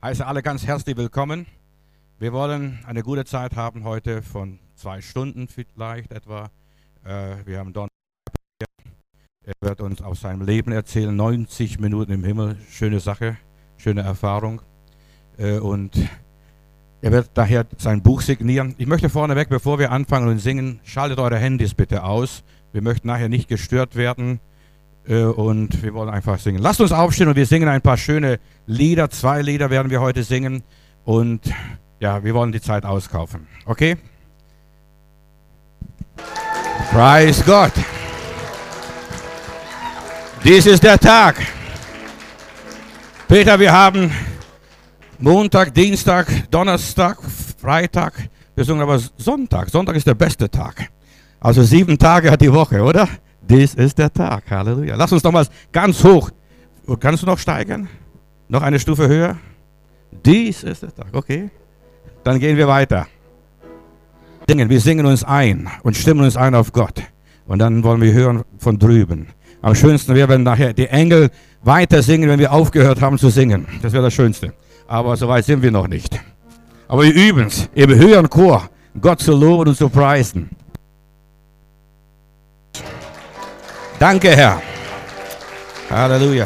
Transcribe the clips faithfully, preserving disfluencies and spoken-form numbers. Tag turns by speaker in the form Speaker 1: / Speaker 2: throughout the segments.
Speaker 1: heiße alle ganz herzlich willkommen. Wir wollen eine gute Zeit haben heute von zwei Stunden vielleicht etwa. Äh, wir haben Don hier. Er wird uns aus seinem Leben erzählen. neunzig Minuten im Himmel, schöne Sache, schöne Erfahrung. Äh, und er wird daher sein Buch signieren. Ich möchte vorneweg, bevor wir anfangen und singen, schaltet eure Handys bitte aus. Wir möchten nachher nicht gestört werden. Und wir wollen einfach singen. Lasst uns aufstehen und wir singen ein paar schöne Lieder. Zwei Lieder werden wir heute singen. Und ja, wir wollen die Zeit auskaufen. Okay? Preis Gott. Dies ist der Tag. Peter, wir haben Montag, Dienstag, Donnerstag, Freitag. Wir singen aber Sonntag. Sonntag ist der beste Tag. Also sieben Tage hat die Woche, oder? Dies ist der Tag. Halleluja. Lass uns doch mal ganz hoch. Kannst du noch steigern? Noch eine Stufe höher? Dies ist der Tag. Okay. Dann gehen wir weiter. Wir singen uns ein und stimmen uns ein auf Gott. Und dann wollen wir hören von drüben. Am schönsten wäre, wenn nachher die Engel weiter singen, wenn wir aufgehört haben zu singen. Das wäre das Schönste. Aber so weit sind wir noch nicht. Aber wir üben es im höheren Chor, Gott zu loben und zu preisen. Danke, Herr. Halleluja.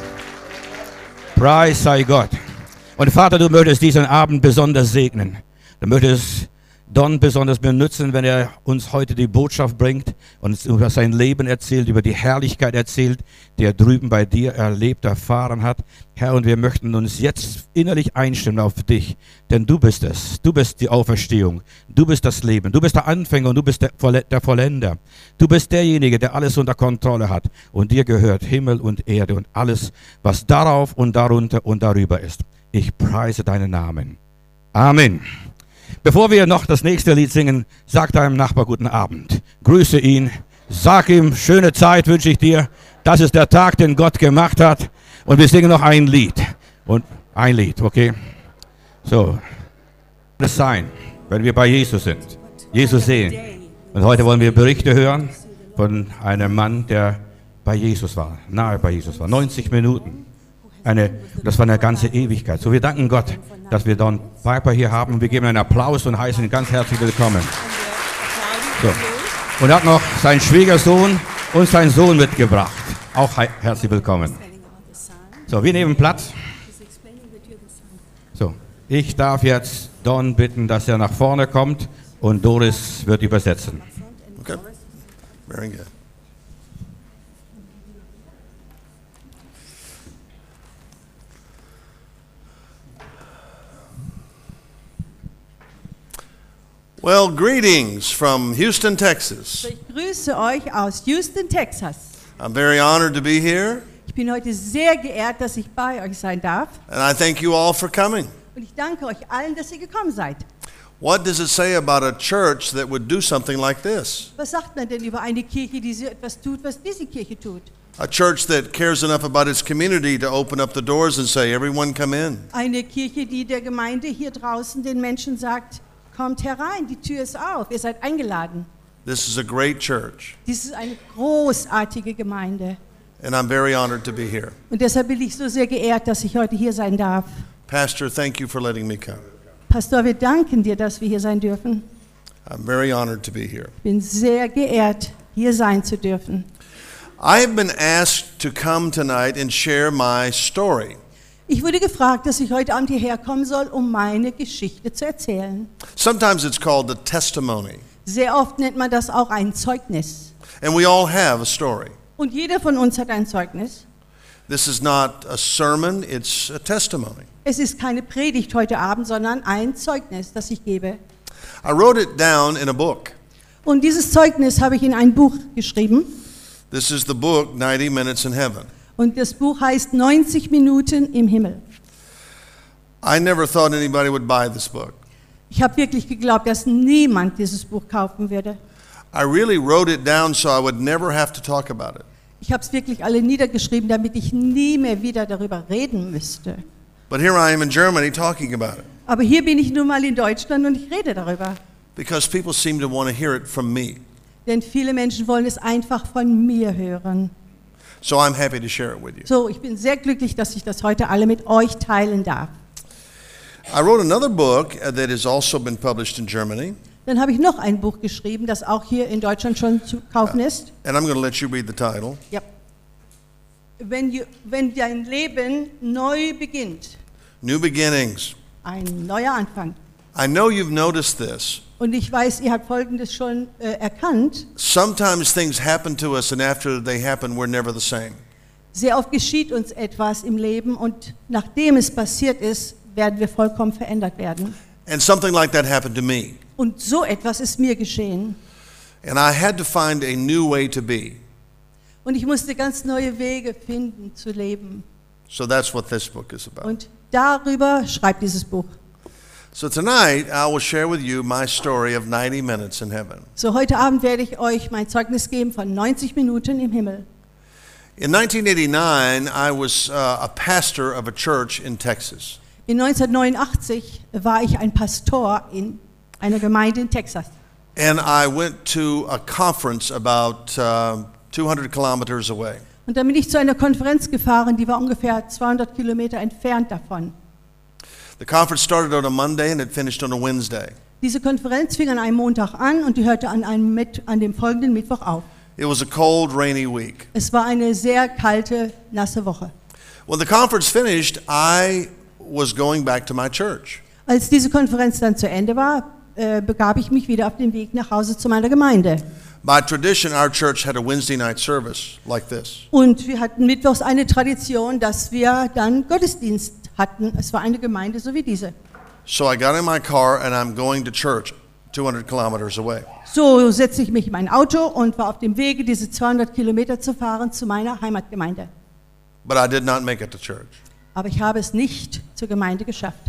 Speaker 1: Preis sei Gott. Und Vater, du möchtest diesen Abend besonders segnen. Du möchtest Don besonders benutzen, wenn er uns heute die Botschaft bringt und uns über sein Leben erzählt, über die Herrlichkeit erzählt, die er drüben bei dir erlebt, erfahren hat. Herr, und wir möchten uns jetzt innerlich einstimmen auf dich, denn du bist es. Du bist die Auferstehung. Du bist das Leben. Du bist der Anfänger und du bist der, der Vollender. Du bist derjenige, der alles unter Kontrolle hat. Und dir gehört Himmel und Erde und alles, was darauf und darunter und darüber ist. Ich preise deinen Namen. Amen. Bevor wir noch das nächste Lied singen, sag deinem Nachbar guten Abend. Grüße ihn. Sag ihm, schöne Zeit wünsche ich dir. Das ist der Tag, den Gott gemacht hat. Und wir singen noch ein Lied. Und ein Lied, okay? So. Das sein, wenn wir bei Jesus sind. Jesus sehen. Und heute wollen wir Berichte hören von einem Mann, der bei Jesus war. Nahe bei Jesus war. neunzig Minuten. Eine, das war eine ganze Ewigkeit. So, wir danken Gott, dass wir Don Piper hier haben. Wir geben einen Applaus und heißen ihn ganz herzlich willkommen. So. Und er hat noch seinen Schwiegersohn und seinen Sohn mitgebracht. Auch herzlich willkommen. So, wir nehmen Platz. So, ich darf jetzt Don bitten, dass er nach vorne kommt und Doris wird übersetzen.
Speaker 2: Okay. Very good. Well, greetings from Houston, Texas.
Speaker 3: Ich grüße euch aus Houston, Texas.
Speaker 2: I'm very honored to be here.
Speaker 3: Ich bin heute sehr geehrt, dass ich bei euch sein darf.
Speaker 2: And I thank you all for coming.
Speaker 3: Und ich danke euch allen, dass ihr gekommen seid.
Speaker 2: What does it say about a church that would do something like this?
Speaker 3: Was sagt man denn über eine Kirche, die so etwas tut, was diese Kirche tut?
Speaker 2: A church that cares enough about its community to open up the doors and say, everyone come in.
Speaker 3: Eine Kirche, die der Gemeinde hier draußen den Menschen sagt, kommt herein, die Tür ist auf, ihr seid eingeladen.
Speaker 2: This is a great church.
Speaker 3: Dies ist eine großartige Gemeinde.
Speaker 2: And I'm very honored to be here.
Speaker 3: Und deshalb bin ich so sehr geehrt, dass ich heute hier sein darf.
Speaker 2: Pastor, thank you for letting me come.
Speaker 3: Pastor, wir danken dir, dass wir hier sein dürfen.
Speaker 2: I'm very honored to be here.
Speaker 3: Ich bin sehr geehrt, hier sein zu dürfen.
Speaker 2: I have been asked to come tonight and share my story.
Speaker 3: Ich wurde gefragt, dass ich heute Abend hierher kommen soll, um meine Geschichte zu erzählen.
Speaker 2: Sometimes it's called a testimony.
Speaker 3: Sehr oft nennt man das auch ein Zeugnis.
Speaker 2: And we all have a story.
Speaker 3: Und jeder von uns hat ein Zeugnis.
Speaker 2: This is not a sermon, it's a testimony.
Speaker 3: Es ist keine Predigt heute Abend, sondern ein Zeugnis, das ich gebe.
Speaker 2: I wrote it down in a book.
Speaker 3: Und dieses Zeugnis habe ich in ein Buch geschrieben.
Speaker 2: This is the book, ninety minutes in Heaven.
Speaker 3: Und das Buch heißt neunzig Minuten im Himmel.
Speaker 2: I never thought anybody would buy this book.
Speaker 3: Ich habe wirklich geglaubt, dass niemand dieses Buch kaufen würde.
Speaker 2: I really wrote it down so I would never have to talk about it.
Speaker 3: Ich habe es wirklich alle niedergeschrieben, damit ich nie mehr wieder darüber reden müsste.
Speaker 2: But here I am in Germany talking about it.
Speaker 3: Aber hier bin ich nun mal in Deutschland und ich rede darüber.
Speaker 2: Because people seem to want to hear it from me.
Speaker 3: Denn viele Menschen wollen es einfach von mir hören.
Speaker 2: So I'm happy to share it with you.
Speaker 3: So, ich bin sehr glücklich, dass ich das heute alle mit euch teilen darf.
Speaker 2: I wrote another book uh, that has also been published in Germany,
Speaker 3: Dann habe ich noch ein Buch geschrieben, das auch hier in Deutschland schon zu kaufen ist.
Speaker 2: and I'm going to let you read the title.
Speaker 3: Ja. Wenn, you, wenn dein Leben neu beginnt,
Speaker 2: New Beginnings.
Speaker 3: ein neuer Anfang.
Speaker 2: I know you've noticed this.
Speaker 3: Und ich weiß, ihr habt Folgendes schon äh, erkannt.
Speaker 2: Sometimes things happen to us, and after they happen, we're never the same.
Speaker 3: Sehr oft geschieht uns etwas im Leben und nachdem es passiert ist, werden wir vollkommen verändert werden.
Speaker 2: And something like that happened to me.
Speaker 3: Und so etwas ist mir geschehen.
Speaker 2: And I had to find a new way to be.
Speaker 3: Und ich musste ganz neue Wege finden zu leben.
Speaker 2: So that's what this book is about.
Speaker 3: Und darüber schreibt dieses Buch.
Speaker 2: So tonight, I will share with you my story of ninety minutes in heaven.
Speaker 3: So heute Abend werde ich euch mein Zeugnis geben von neunzig Minuten im Himmel.
Speaker 2: In nineteen eighty-nine, I was uh, a pastor of a church in Texas.
Speaker 3: In neunzehnhundertneunundachtzig war ich ein Pastor in einer Gemeinde in Texas.
Speaker 2: And I went to a conference about uh, two hundred kilometers away.
Speaker 3: Und dann bin ich zu einer Konferenz gefahren, die war ungefähr zweihundert Kilometer entfernt davon.
Speaker 2: The conference started on a Monday and it finished on a Wednesday.
Speaker 3: Diese Konferenz fing an einem Montag an und die hörte an, einem Mit an dem folgenden Mittwoch auf.
Speaker 2: It was a cold, rainy week.
Speaker 3: Es war eine sehr kalte, nasse Woche.
Speaker 2: When the conference finished, I was going back to my church.
Speaker 3: Als diese Konferenz dann zu Ende war, äh, begab ich mich wieder auf den Weg nach Hause zu meiner Gemeinde.
Speaker 2: By tradition, our church had a Wednesday night service like this.
Speaker 3: Und wir hatten mittwochs eine Tradition, dass wir dann Gottesdienst hatten. Es war eine Gemeinde so wie diese.
Speaker 2: So I got in my car and I'm going to church two hundred kilometers away.
Speaker 3: So setzte ich mich in mein Auto und war auf dem Wege, diese zweihundert Kilometer zu fahren zu meiner Heimatgemeinde.
Speaker 2: But I did not make it to church.
Speaker 3: Aber ich habe es nicht zur Gemeinde geschafft.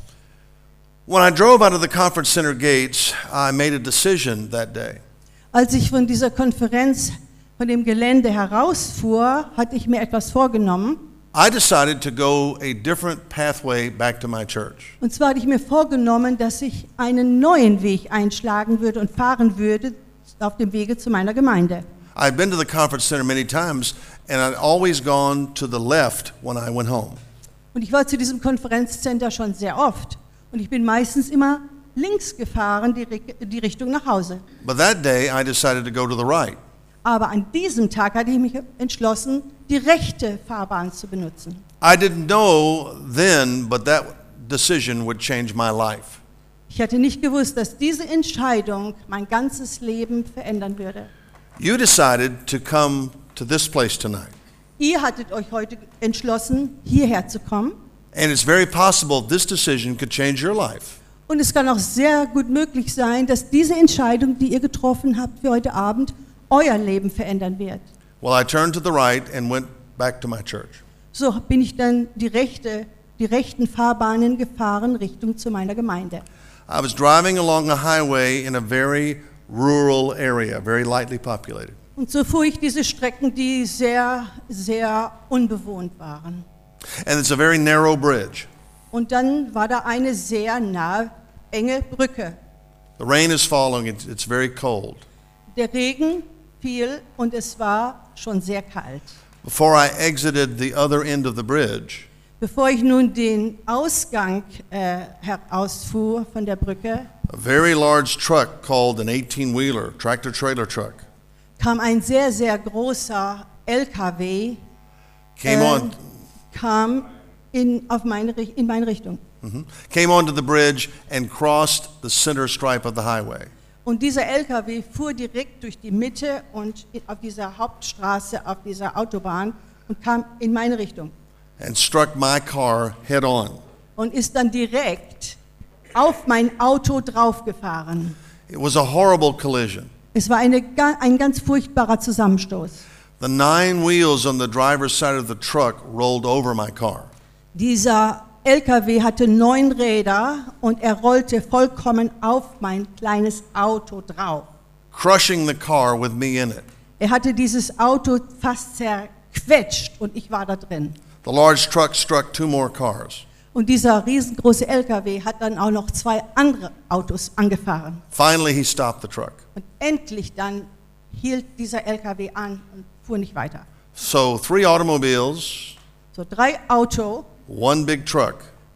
Speaker 2: When I drove out of the conference center gates, I made a decision that day.
Speaker 3: Als ich von dieser Konferenz, von dem Gelände herausfuhr, hatte ich mir etwas vorgenommen.
Speaker 2: I decided to go a different pathway back to my church.
Speaker 3: Und zwar hatte ich mir vorgenommen, dass ich einen neuen Weg einschlagen würde und fahren würde auf dem Wege zu meiner Gemeinde.
Speaker 2: I'd been to the conference center many times, and I'd always gone to the left when I went home.
Speaker 3: Und ich war zu diesem Konferenzcenter schon sehr oft. Und ich bin meistens immer links gefahren, die, die Richtung nach Hause.
Speaker 2: But that day, I decided to go to the right.
Speaker 3: Aber an diesem Tag hatte ich mich entschlossen, die rechte Fahrbahn zu benutzen.
Speaker 2: I didn't know then, but that decision would change my life.
Speaker 3: Ich hatte nicht gewusst, dass diese Entscheidung mein ganzes Leben verändern würde.
Speaker 2: You decided to come to this place tonight.
Speaker 3: Ihr hattet euch heute entschlossen, hierher zu kommen.
Speaker 2: And it's very possible this decision could change your life.
Speaker 3: Und es kann auch sehr gut möglich sein, dass diese Entscheidung, die ihr getroffen habt für heute Abend, euer Leben verändern wird.
Speaker 2: Well, I turned to the right and went back to my church.
Speaker 3: So bin ich dann die, rechte, die rechten Fahrbahnen gefahren, Richtung zu meiner Gemeinde.
Speaker 2: I was driving along a highway in a very rural area, very lightly populated.
Speaker 3: Und so fuhr ich diese Strecken, die sehr, sehr unbewohnt waren.
Speaker 2: And it's a very narrow bridge.
Speaker 3: Und dann war da eine sehr nahe, enge Brücke.
Speaker 2: The rain is falling, it's, it's very cold.
Speaker 3: Der Regen fiel und es war schon sehr kalt.
Speaker 2: Before I exited the other end of the bridge,
Speaker 3: Bevor ich nun den Ausgang äh, herausfuhr von der Brücke,
Speaker 2: a very large truck called an eighteen-wheeler, tractor-trailer truck,
Speaker 3: kam ein sehr, sehr großer L K W,
Speaker 2: came
Speaker 3: äh,
Speaker 2: on,
Speaker 3: kam in, auf meine, Ri- in meine Richtung.
Speaker 2: mhm, came onto the bridge and crossed the center stripe of the highway.
Speaker 3: Und dieser L K W fuhr direkt durch die Mitte und auf dieser Hauptstraße, auf dieser Autobahn und kam in meine Richtung.
Speaker 2: And struck my car head on.
Speaker 3: Und ist dann direkt auf mein Auto draufgefahren.
Speaker 2: It was a horrible collision.
Speaker 3: Es war eine, ga- ein ganz furchtbarer Zusammenstoß.
Speaker 2: The nine wheels on the driver's side of the truck rolled over my car.
Speaker 3: Dieser L K W hatte neun Räder und er rollte vollkommen auf mein kleines Auto drauf.
Speaker 2: Crushing the car with me in it.
Speaker 3: Er hatte dieses Auto fast zerquetscht und ich war da drin.
Speaker 2: The large truck struck two more cars.
Speaker 3: Und dieser riesengroße L K W hat dann auch noch zwei andere Autos angefahren.
Speaker 2: Finally, he stopped the truck.
Speaker 3: Und endlich dann hielt dieser L K W an und fuhr nicht weiter.
Speaker 2: So three automobiles,
Speaker 3: So drei Auto
Speaker 2: one big truck,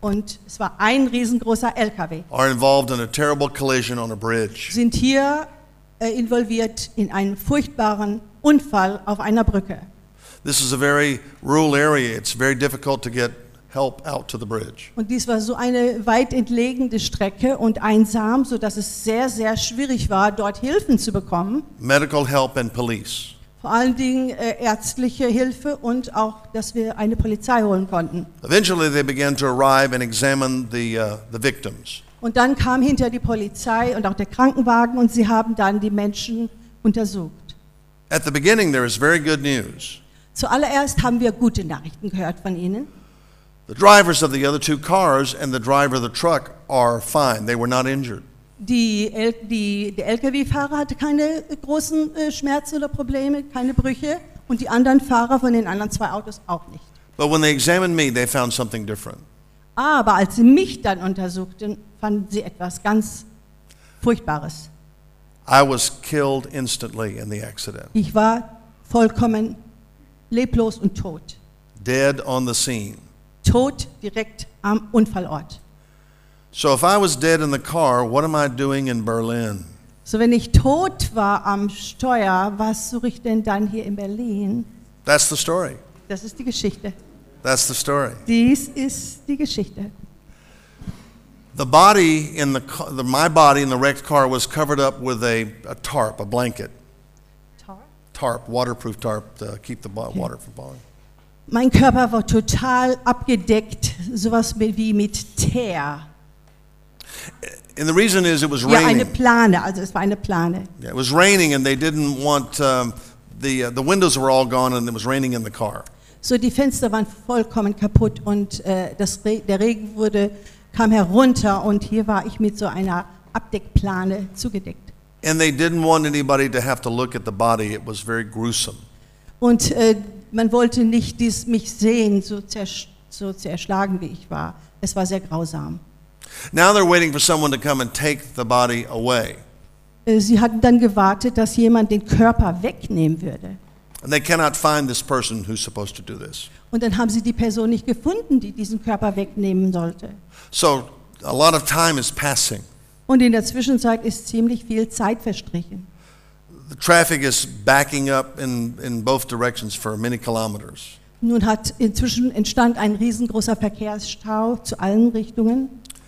Speaker 3: und es war ein riesengroßer L K W,
Speaker 2: are involved in a terrible collision on a bridge.
Speaker 3: sind hier äh, involviert in einen furchtbaren Unfall auf einer Brücke.
Speaker 2: This is a very rural area. It's very difficult to get help out to the bridge.
Speaker 3: Und dies war so eine weit entlegene Strecke und einsam, sodass es sehr, sehr schwierig war, dort Hilfen zu bekommen.
Speaker 2: Medical help and police.
Speaker 3: Vor allen Dingen äh, ärztliche Hilfe und auch, dass wir eine Polizei holen konnten.
Speaker 2: Eventually they began to arrive and examine the, uh, the victims.
Speaker 3: Und dann kam hinter die Polizei und auch der Krankenwagen und sie haben dann die Menschen untersucht.
Speaker 2: At the beginning there is very good news.
Speaker 3: Zuallererst haben wir gute Nachrichten gehört von ihnen.
Speaker 2: The drivers of the other two cars and the driver of the truck are fine. They were not injured.
Speaker 3: Die, L die, der L K W-Fahrer hatte keine großen äh, Schmerzen oder Probleme, keine Brüche und die anderen Fahrer von den anderen zwei Autos auch nicht.
Speaker 2: But when they examined me, they found something different.
Speaker 3: Aber als sie mich dann untersuchten, fanden sie etwas ganz Furchtbares.
Speaker 2: I was killed instantly in the accident.
Speaker 3: Ich war vollkommen leblos und tot.
Speaker 2: Dead on the scene.
Speaker 3: Tot direkt am Unfallort.
Speaker 2: So if I was dead in the car, what am I doing in Berlin?
Speaker 3: So, wenn ich tot war am Steuer, was suche ich denn dann hier in Berlin?
Speaker 2: That's the story.
Speaker 3: Das ist die Geschichte.
Speaker 2: That's the story.
Speaker 3: Dies ist die Geschichte.
Speaker 2: The body in the, ca- the my body in the wrecked car was covered up with a, a tarp, a blanket. Tarp, waterproof tarp to keep the bo- water from falling.
Speaker 3: Mein Körper war total abgedeckt, sowas wie mit Teer.
Speaker 2: And the reason is it was
Speaker 3: Ja, eine
Speaker 2: raining.
Speaker 3: Plane, also es war eine Plane.
Speaker 2: Yeah, it was raining and they didn't want, um, the, uh, the windows were all gone and it was raining in the car.
Speaker 3: So, die Fenster waren vollkommen kaputt und äh, das Re der Regen wurde, kam herunter und hier war ich mit so einer Abdeckplane zugedeckt.
Speaker 2: And they didn't want anybody to have to look at the body. It was very gruesome.
Speaker 3: Und äh, man wollte nicht dies, mich sehen, so, zersch so zerschlagen wie ich war. Es war sehr grausam.
Speaker 2: Now they're waiting for someone to come and take the body away.
Speaker 3: Äh, Sie hatten dann gewartet, dass jemand den Körper wegnehmen würde.
Speaker 2: And they cannot find this person who's supposed to do this.
Speaker 3: Und dann haben sie die Person nicht gefunden, die diesen Körper wegnehmen sollte.
Speaker 2: So a lot of time is passing.
Speaker 3: Und in der Zwischenzeit ist ziemlich viel Zeit verstrichen.
Speaker 2: The traffic is backing up in, in both directions for many kilometers.
Speaker 3: Nun hat inzwischen entstand ein riesengroßer Verkehrsstau zu allen Richtungen.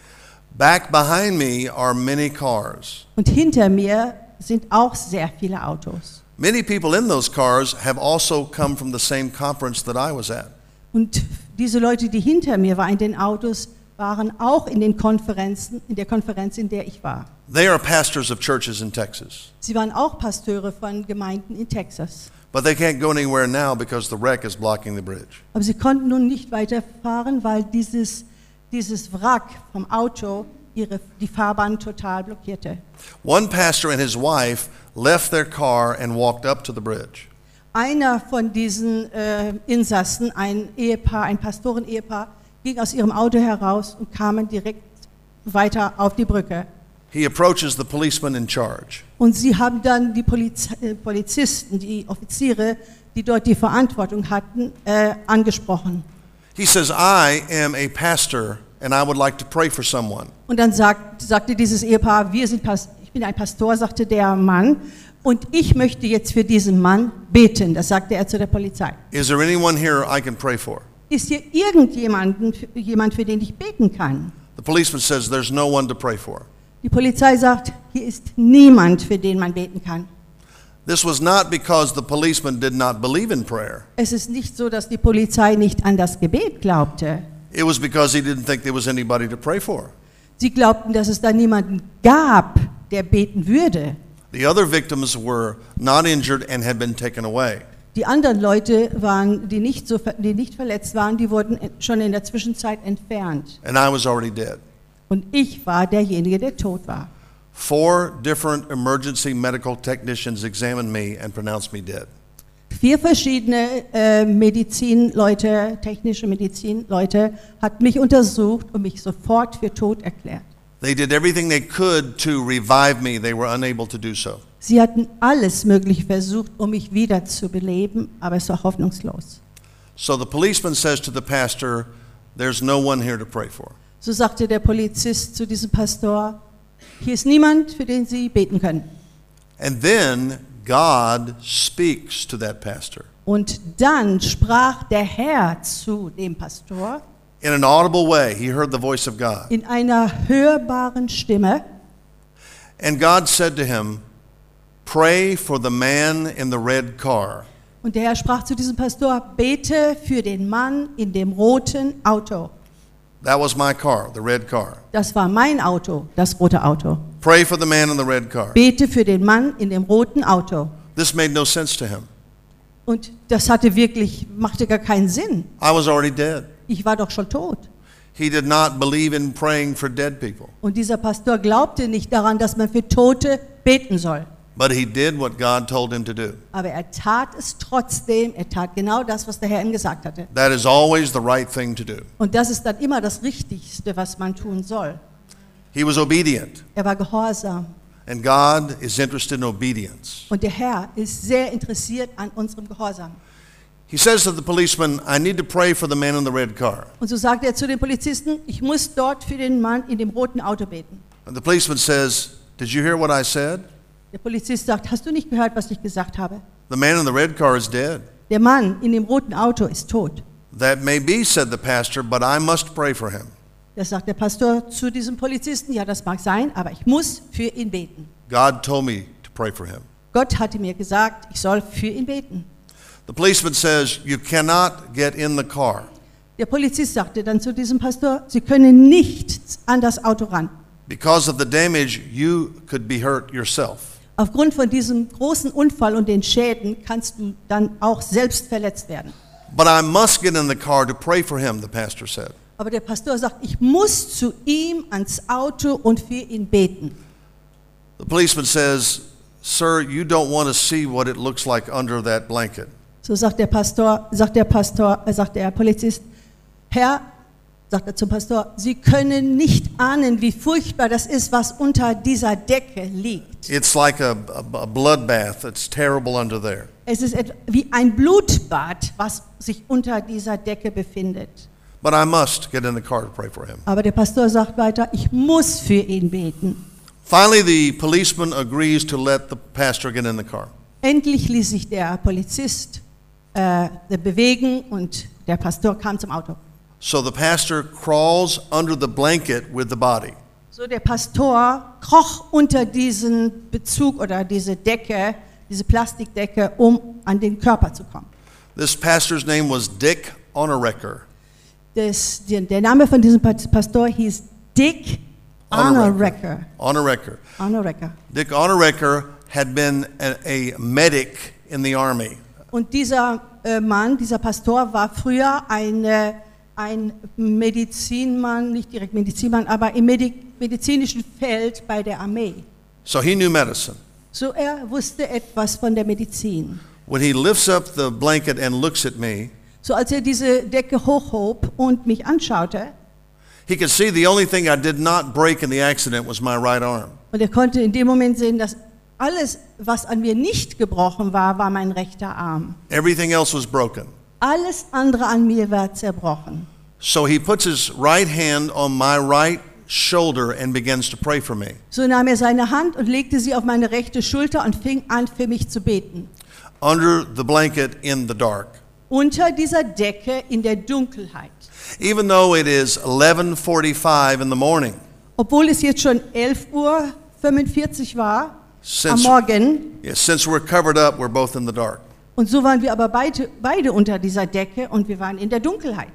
Speaker 2: Back behind me are many cars.
Speaker 3: Und hinter mir sind auch sehr viele Autos.
Speaker 2: Many people in those cars have also come from the same conference that I was at.
Speaker 3: Und diese Leute, die hinter mir waren in den Autos, waren auch in den Konferenzen, in der Konferenz, in der ich war.
Speaker 2: They are pastors of churches in Texas.
Speaker 3: Sie waren auch Pasteure von Gemeinden in Texas.
Speaker 2: But they can't go anywhere now because the wreck is blocking the bridge.
Speaker 3: Aber sie konnten nun nicht weiterfahren, weil dieses, dieses Wrack vom Auto ihre, die Fahrbahn total blockierte.
Speaker 2: One pastor and his wife left their car and walked up to the bridge.
Speaker 3: Einer von diesen äh, Insassen, ein Ehepaar, ein Pastoren-Ehepaar, ging aus ihrem Auto heraus und kamen direkt weiter auf die Brücke.
Speaker 2: He approaches the policeman in charge.
Speaker 3: Und sie haben dann die Poliz äh, Polizisten, die Offiziere, die dort die Verantwortung hatten, äh, angesprochen.
Speaker 2: He says, I am a pastor and I would like to pray for someone.
Speaker 3: Und dann sagt, sagte dieses Ehepaar, wir sind Pas ich bin ein Pastor, sagte der Mann, und ich möchte jetzt für diesen Mann beten. Das sagte er zu der Polizei.
Speaker 2: Is there anyone here I can pray for?
Speaker 3: Ist hier irgendjemanden, jemand, für den ich beten kann?
Speaker 2: The policeman says, there's no one to pray for.
Speaker 3: Die Polizei sagt, hier ist niemand, für den man beten kann.
Speaker 2: This was not because the policeman did not believe in prayer.
Speaker 3: Es ist nicht so, dass die Polizei nicht an das Gebet glaubte.
Speaker 2: It was because he didn't think there was anybody to pray for.
Speaker 3: Sie glaubten, dass es da niemanden gab, der beten würde.
Speaker 2: The other victims were not injured and had been taken away.
Speaker 3: Die anderen Leute, waren, die, nicht so, die nicht verletzt waren, die wurden schon in der Zwischenzeit entfernt.
Speaker 2: And I was already dead.
Speaker 3: Und ich war derjenige, der tot war.
Speaker 2: Four different emergency medical technicians examined me and pronounced me dead.
Speaker 3: Vier verschiedene äh, Medizinleute, technische Medizinleute, hat mich untersucht und mich sofort für tot erklärt.
Speaker 2: They did everything they could to revive me. They were unable to do so.
Speaker 3: Sie hatten alles Mögliche versucht, um mich wieder zu beleben, aber es war hoffnungslos.
Speaker 2: So the policeman says to the pastor, there's no one here to pray for.
Speaker 3: So sagte der Polizist zu diesem Pastor, hier ist niemand, für den Sie beten können.
Speaker 2: And then God speaks to that pastor.
Speaker 3: Und dann sprach der Herr zu dem Pastor
Speaker 2: In an audible way, he heard the voice of God.
Speaker 3: in einer hörbaren Stimme.
Speaker 2: And God said to him, pray for the man in the red car.
Speaker 3: Und der Herr sprach zu diesem Pastor, bete für den Mann in dem roten Auto.
Speaker 2: That was my car, the red car.
Speaker 3: Das war mein Auto, das rote Auto.
Speaker 2: Pray for the man in the red car.
Speaker 3: Bete für den Mann in dem roten Auto.
Speaker 2: This made no sense to him.
Speaker 3: Und das hatte wirklich, machte gar keinen Sinn.
Speaker 2: I was already dead.
Speaker 3: Ich war doch schon tot.
Speaker 2: He did not believe in praying for dead people.
Speaker 3: Und dieser Pastor glaubte nicht daran, dass man für Tote beten soll.
Speaker 2: But he did what God told him to do.
Speaker 3: Aber er tat es trotzdem. Er tat genau das, was der Herr ihm gesagt hatte.
Speaker 2: That is always the right thing to do.
Speaker 3: Und das ist dann immer das Richtigste, was man tun soll.
Speaker 2: He was obedient.
Speaker 3: Er war gehorsam.
Speaker 2: And God is interested in obedience.
Speaker 3: Und der Herr ist sehr interessiert an unserem Gehorsam.
Speaker 2: He says to the policeman, I need to pray for the man in the red car.
Speaker 3: Und so sagte er zu den Polizisten, ich muss dort für den Mann in dem roten Auto beten.
Speaker 2: And the policeman says, did you hear what I said?
Speaker 3: Der Polizist sagt, hast du nicht gehört, was ich gesagt habe?
Speaker 2: The man in the red car is dead.
Speaker 3: Der Mann in dem roten Auto ist tot.
Speaker 2: That may be, said the pastor, but I must pray for him.
Speaker 3: Das sagt der Pastor zu diesem Polizisten, ja, das mag sein, aber ich muss für ihn beten.
Speaker 2: God told me to pray for him.
Speaker 3: Gott hatte mir gesagt, ich soll für ihn beten.
Speaker 2: The policeman says, you cannot get in the car.
Speaker 3: Der Polizist sagte dann zu diesem Pastor, Sie können nicht an das Auto ran.
Speaker 2: Because of the damage, you could be hurt yourself.
Speaker 3: Aufgrund von diesem großen Unfall und den Schäden kannst du dann auch selbst verletzt werden.
Speaker 2: But I must get in the car to pray for him, the pastor said.
Speaker 3: Aber der Pastor sagt, ich muss zu ihm ans Auto und für ihn beten.
Speaker 2: The policeman says, sir, you don't want to see what it looks like under that blanket.
Speaker 3: So sagt der Pastor, sagt der Pastor, äh, sagt der Polizist, Herr, sagt er zum Pastor, Sie können nicht ahnen, wie furchtbar das ist, was unter dieser Decke liegt.
Speaker 2: It's like a, a, a bloodbath. It's terrible under there.
Speaker 3: Es ist et- wie ein Blutbad, was sich unter dieser Decke befindet.
Speaker 2: But I must get in the car to pray for him.
Speaker 3: Aber der Pastor sagt weiter, ich muss für ihn beten.
Speaker 2: Finally, the policeman agrees to let the pastor get in the car.
Speaker 3: Endlich ließ sich der Polizist äh, bewegen und der Pastor kam zum Auto.
Speaker 2: So the pastor crawls under the blanket with the body.
Speaker 3: So der Pastor kroch unter diesen Bezug oder diese Decke, diese Plastikdecke, um an den Körper zu kommen.
Speaker 2: This pastor's name was Dick Onorecker.
Speaker 3: Das, der, der Name von diesem Pastor hieß Dick Onorecker.
Speaker 2: Onorecker.
Speaker 3: Onorecker.
Speaker 2: Dick Onorecker had been a, a medic in the army.
Speaker 3: Und dieser äh, Mann, dieser Pastor, war früher ein, äh, ein Medizinmann, nicht direkt Medizinmann, aber im Medi- medizinischen Feld bei der Armee.
Speaker 2: So he knew medicine.
Speaker 3: So er wusste etwas von der Medizin.
Speaker 2: When he lifts up the blanket and looks at me,
Speaker 3: So als er diese Decke hochhob und mich anschaute,
Speaker 2: he could see the only thing I did not break in the accident was my right arm.
Speaker 3: und er konnte in dem Moment sehen, dass alles, was an mir nicht gebrochen war, war mein rechter Arm.
Speaker 2: Everything else was broken.
Speaker 3: Alles andere an mir war zerbrochen.
Speaker 2: So he puts his right hand on my right shoulder and begins to pray for me.
Speaker 3: So nahm er seine Hand und legte sie auf meine rechte Schulter und fing an, für mich zu beten.
Speaker 2: Under the blanket in the dark.
Speaker 3: Unter dieser Decke in der Dunkelheit.
Speaker 2: Even though it is eleven forty-five in the morning,
Speaker 3: Obwohl es jetzt schon elf Uhr fünfundvierzig war am
Speaker 2: since,
Speaker 3: Morgen.
Speaker 2: yeah, since we're covered up, we're both in the dark.
Speaker 3: Und so waren wir aber beide, beide unter dieser Decke und wir waren in der Dunkelheit.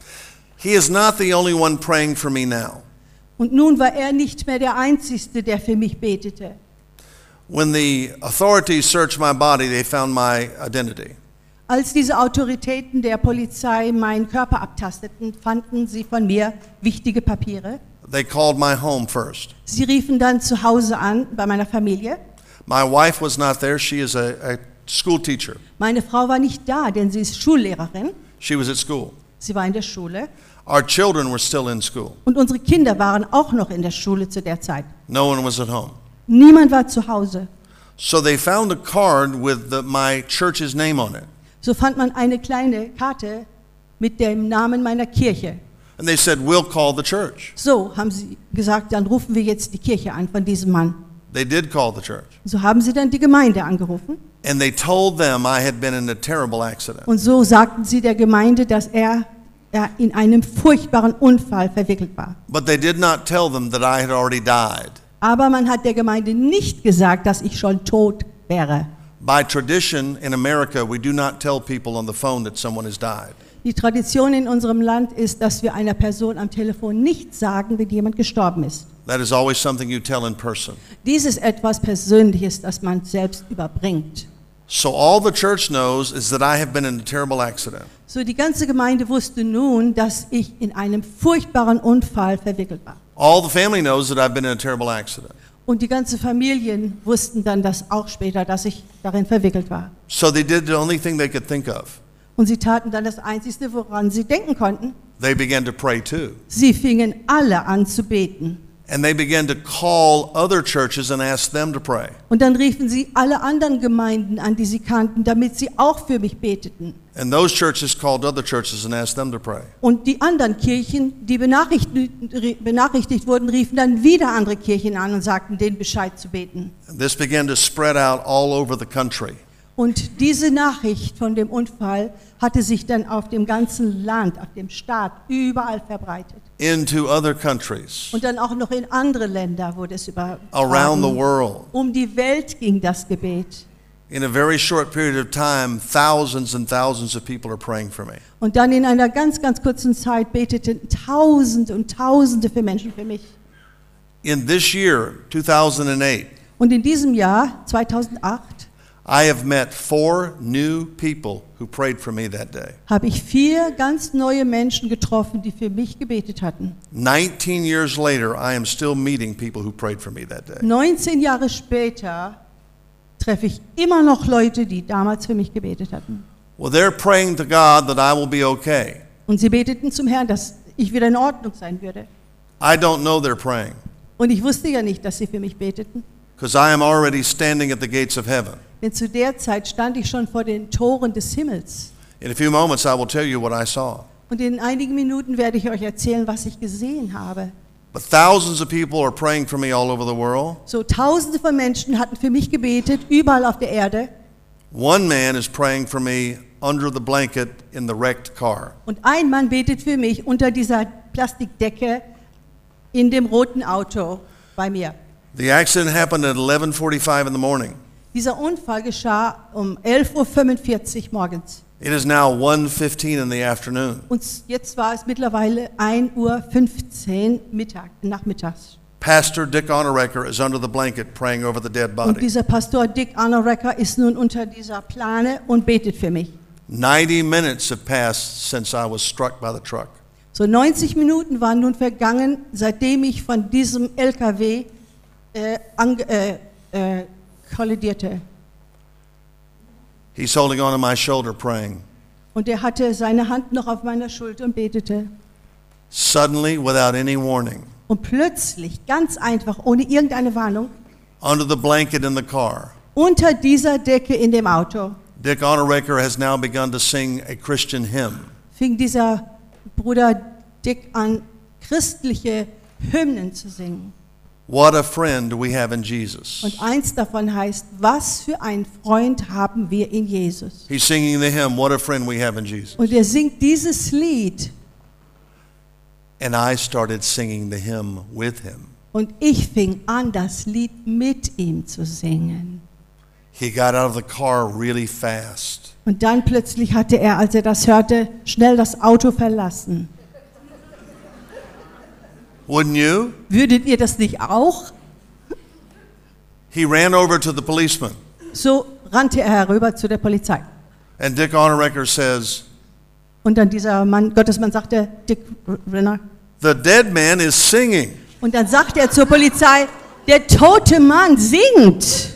Speaker 2: He is not the only one praying for me now.
Speaker 3: Und nun war er nicht mehr der Einzige, der für mich betete.
Speaker 2: When the authorities searched my body, they found my identity.
Speaker 3: Als diese Autoritäten der Polizei meinen Körper abtasteten, fanden sie von mir wichtige Papiere.
Speaker 2: They called my home first.
Speaker 3: Sie riefen dann zu Hause an, bei meiner Familie.
Speaker 2: My wife was not there. She is a, a school teacher.
Speaker 3: Meine Frau war nicht da, denn sie ist Schullehrerin.
Speaker 2: She was at school.
Speaker 3: Sie war in der Schule.
Speaker 2: Our children were still in school.
Speaker 3: Und unsere Kinder waren auch noch in der Schule zu der Zeit.
Speaker 2: No one was at home.
Speaker 3: Niemand war zu Hause.
Speaker 2: So they found a card with the, my church's name on it.
Speaker 3: So fand man eine kleine Karte mit dem Namen meiner Kirche.
Speaker 2: And they said, we'll call the church.
Speaker 3: So haben sie gesagt, dann rufen wir jetzt die Kirche an von diesem Mann.
Speaker 2: They did call the church.
Speaker 3: So haben sie dann die Gemeinde angerufen.
Speaker 2: And they told them I had been in a terrible accident.
Speaker 3: Und so sagten sie der Gemeinde, dass er, er in einem furchtbaren Unfall verwickelt war.
Speaker 2: But they did not tell them that I had already died.
Speaker 3: Aber man hat der Gemeinde nicht gesagt, dass ich schon tot wäre.
Speaker 2: By tradition in America, we do not tell people on the phone that someone has died.
Speaker 3: Die Tradition in unserem Land ist, dass wir einer Person am Telefon nicht sagen, wenn jemand gestorben ist.
Speaker 2: That is always something you tell in person.
Speaker 3: Dies ist etwas Persönliches, das man selbst überbringt.
Speaker 2: So all the church knows is that I have been in a terrible accident.
Speaker 3: So die ganze Gemeinde wusste nun, dass ich in einem furchtbaren Unfall verwickelt war.
Speaker 2: All the family knows that I've been in a terrible accident.
Speaker 3: Und die ganze Familien wussten dann das auch später, dass ich darin verwickelt war.
Speaker 2: So they did the only thing they could think of.
Speaker 3: Und sie taten dann das Einzige, woran sie denken konnten.
Speaker 2: They began to pray too.
Speaker 3: Sie fingen alle an zu beten.
Speaker 2: And they began to call other churches and ask them to pray.
Speaker 3: Und dann riefen sie alle anderen Gemeinden an, die sie kannten, damit sie auch für mich beteten.
Speaker 2: And those churches called other churches and asked them to pray.
Speaker 3: Und die anderen Kirchen, die benachrichtigt, benachrichtigt wurden, riefen dann wieder andere Kirchen an und sagten, denen Bescheid zu beten.
Speaker 2: And this began to spread out all over the country.
Speaker 3: Und diese Nachricht von dem Unfall hatte sich dann auf dem ganzen Land, auf dem Staat, überall verbreitet.
Speaker 2: Into other countries.
Speaker 3: Und dann auch noch in andere Länder wurde es übertragen.
Speaker 2: Around the world.
Speaker 3: Um die Welt ging das Gebet.
Speaker 2: In a very short period of time, thousands and thousands of people are praying for me.
Speaker 3: Und dann in einer ganz, ganz kurzen Zeit beteten Tausende und Tausende für Menschen für mich.
Speaker 2: In this year, two thousand eight,
Speaker 3: Und in diesem Jahr, zweitausendacht,
Speaker 2: I have met four new people who prayed for me that day.
Speaker 3: habe ich vier ganz neue Menschen getroffen, die für mich gebetet hatten.
Speaker 2: nineteen years later, I am still meeting people who prayed for me that day.
Speaker 3: neunzehn Jahre später treffe ich immer noch Leute, die damals für mich gebetet hatten.
Speaker 2: Well, they're praying to God that I will be okay.
Speaker 3: Und sie beteten zum Herrn, dass ich wieder in Ordnung sein würde.
Speaker 2: I don't know they're praying
Speaker 3: Und ich wusste ja nicht, dass sie für mich beteten.
Speaker 2: because I am already standing at the gates of heaven.
Speaker 3: Denn zu der Zeit stand ich schon vor den Toren des Himmels.
Speaker 2: In a few moments, I will tell you what I saw.
Speaker 3: Und in einigen Minuten werde ich euch erzählen, was ich gesehen habe.
Speaker 2: But thousands of people are praying for me all over the world.
Speaker 3: So Tausende von Menschen hatten für mich gebetet, überall auf der Erde.
Speaker 2: One man is praying for me under the blanket in the wrecked car.
Speaker 3: Und ein Mann betet für mich unter dieser Plastikdecke in dem roten Auto bei mir.
Speaker 2: The accident happened at eleven forty-five in the morning.
Speaker 3: Dieser Unfall geschah um elf Uhr fünfundvierzig morgens.
Speaker 2: It is now one fifteen in the afternoon.
Speaker 3: Und jetzt war es mittlerweile ein Uhr fünfzehn Mittag, nachmittags.
Speaker 2: Pastor Dick Honorecker is under the blanket praying over the dead
Speaker 3: Und
Speaker 2: body.
Speaker 3: dieser Pastor Dick Honorecker ist nun unter dieser Plane und betet für mich.
Speaker 2: ninety minutes have passed since I was struck by the truck.
Speaker 3: So neunzig Minuten waren nun vergangen, seitdem ich von diesem L K W äh, ange, äh, äh, kollidierte.
Speaker 2: He's holding on to my shoulder praying.
Speaker 3: Und er hatte seine Hand noch auf meiner Schulter und betete.
Speaker 2: Suddenly, without any warning,
Speaker 3: Und plötzlich, ganz einfach, ohne irgendeine Warnung,
Speaker 2: under the blanket in the car,
Speaker 3: unter dieser Decke in dem Auto,
Speaker 2: Dick Honorecker has now begun to sing a Christian hymn.
Speaker 3: fing dieser Bruder Dick an, christliche Hymnen zu singen.
Speaker 2: What a friend we have in Jesus.
Speaker 3: Und eins davon heißt, was für einen Freund haben wir in Jesus.
Speaker 2: He's singing the hymn, What a friend we have in Jesus.
Speaker 3: Und er singt dieses Lied.
Speaker 2: And I started singing the hymn with him.
Speaker 3: Und ich fing an, das Lied mit ihm zu singen.
Speaker 2: He got out of the car really fast.
Speaker 3: Und dann plötzlich hatte er, als er das hörte, schnell das Auto verlassen.
Speaker 2: Wouldn't you?
Speaker 3: Würdet ihr das nicht auch?
Speaker 2: He ran over to the policeman.
Speaker 3: So rannte er herüber zu der Polizei.
Speaker 2: And Dick Honorecker says,
Speaker 3: Und dann dieser Mann, Gottesmann sagte, Dick Renner.
Speaker 2: the dead man is singing.
Speaker 3: Und dann sagte er zur Polizei, der tote Mann singt.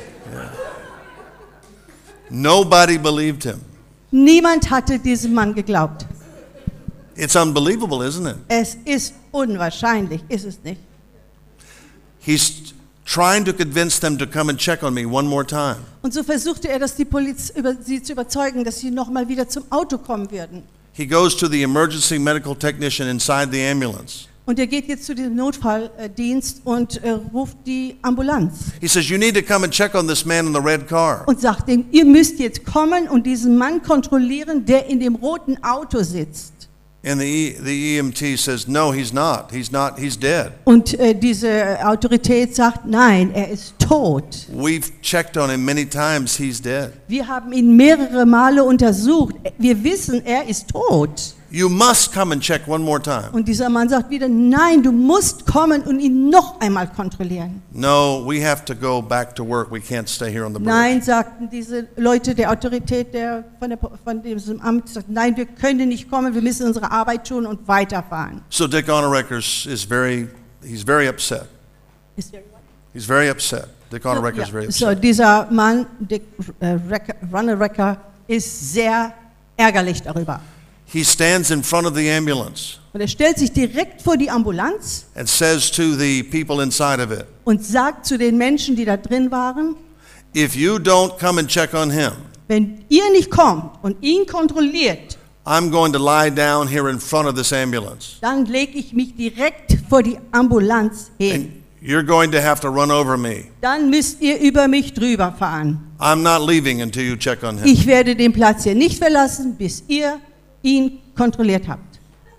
Speaker 2: Nobody believed him.
Speaker 3: Niemand hatte diesem Mann geglaubt.
Speaker 2: It's unbelievable, isn't it?
Speaker 3: Es ist unwahrscheinlich, ist es nicht?
Speaker 2: He's trying to convince them to come and check on me one more time.
Speaker 3: Und so versuchte er, dass die Polizei über, sie zu überzeugen, dass sie noch mal wieder zum Auto kommen würden.
Speaker 2: He goes to the emergency medical technician inside the ambulance.
Speaker 3: Und er geht jetzt zu dem Notfalldienst und äh, ruft die Ambulanz.
Speaker 2: He says, you need to come and check on this man in the red car.
Speaker 3: Und sagt ihm, ihr müsst jetzt kommen und diesen Mann kontrollieren, der in dem roten Auto sitzt.
Speaker 2: And the, e, the E M T says, no, he's not. He's not. He's dead.
Speaker 3: Und äh, diese Autorität sagt, nein, er ist tot.
Speaker 2: We've checked on him many times. He's dead.
Speaker 3: Wir haben ihn mehrere Male untersucht. Wir wissen, er ist tot.
Speaker 2: You must come and check one more time.
Speaker 3: Und dieser Mann sagt wieder, nein, du musst kommen und ihn noch einmal kontrollieren.
Speaker 2: No, we have to go back to work. We can't stay here on the bridge.
Speaker 3: Nein, sagten diese Leute der Autorität der, von, der, von diesem Amt, sagt, nein, wir können nicht kommen, wir müssen unsere Arbeit tun und weiterfahren.
Speaker 2: So Dick Onorecker is very, he's very upset.
Speaker 3: Is there one?
Speaker 2: He's very upset. Dick Onorecker is very
Speaker 3: So,
Speaker 2: upset.
Speaker 3: dieser Mann, Dick äh, Onorecker, ist sehr ärgerlich darüber.
Speaker 2: He stands in front of the ambulance
Speaker 3: Und er stellt sich direkt vor die Ambulanz
Speaker 2: and says to the people inside of it,
Speaker 3: und sagt zu den Menschen, die da drin waren,
Speaker 2: if you don't come and check on him,
Speaker 3: wenn ihr nicht kommt und ihn kontrolliert,
Speaker 2: I'm going to lie down here in front of this ambulance.
Speaker 3: dann lege ich mich direkt vor die Ambulanz
Speaker 2: And
Speaker 3: hin.
Speaker 2: you're going to have to run over me.
Speaker 3: Dann müsst ihr über mich drüber fahren.
Speaker 2: I'm not leaving until you check on him.
Speaker 3: Ich werde den Platz hier nicht verlassen, bis ihr ihn kontrolliert habt.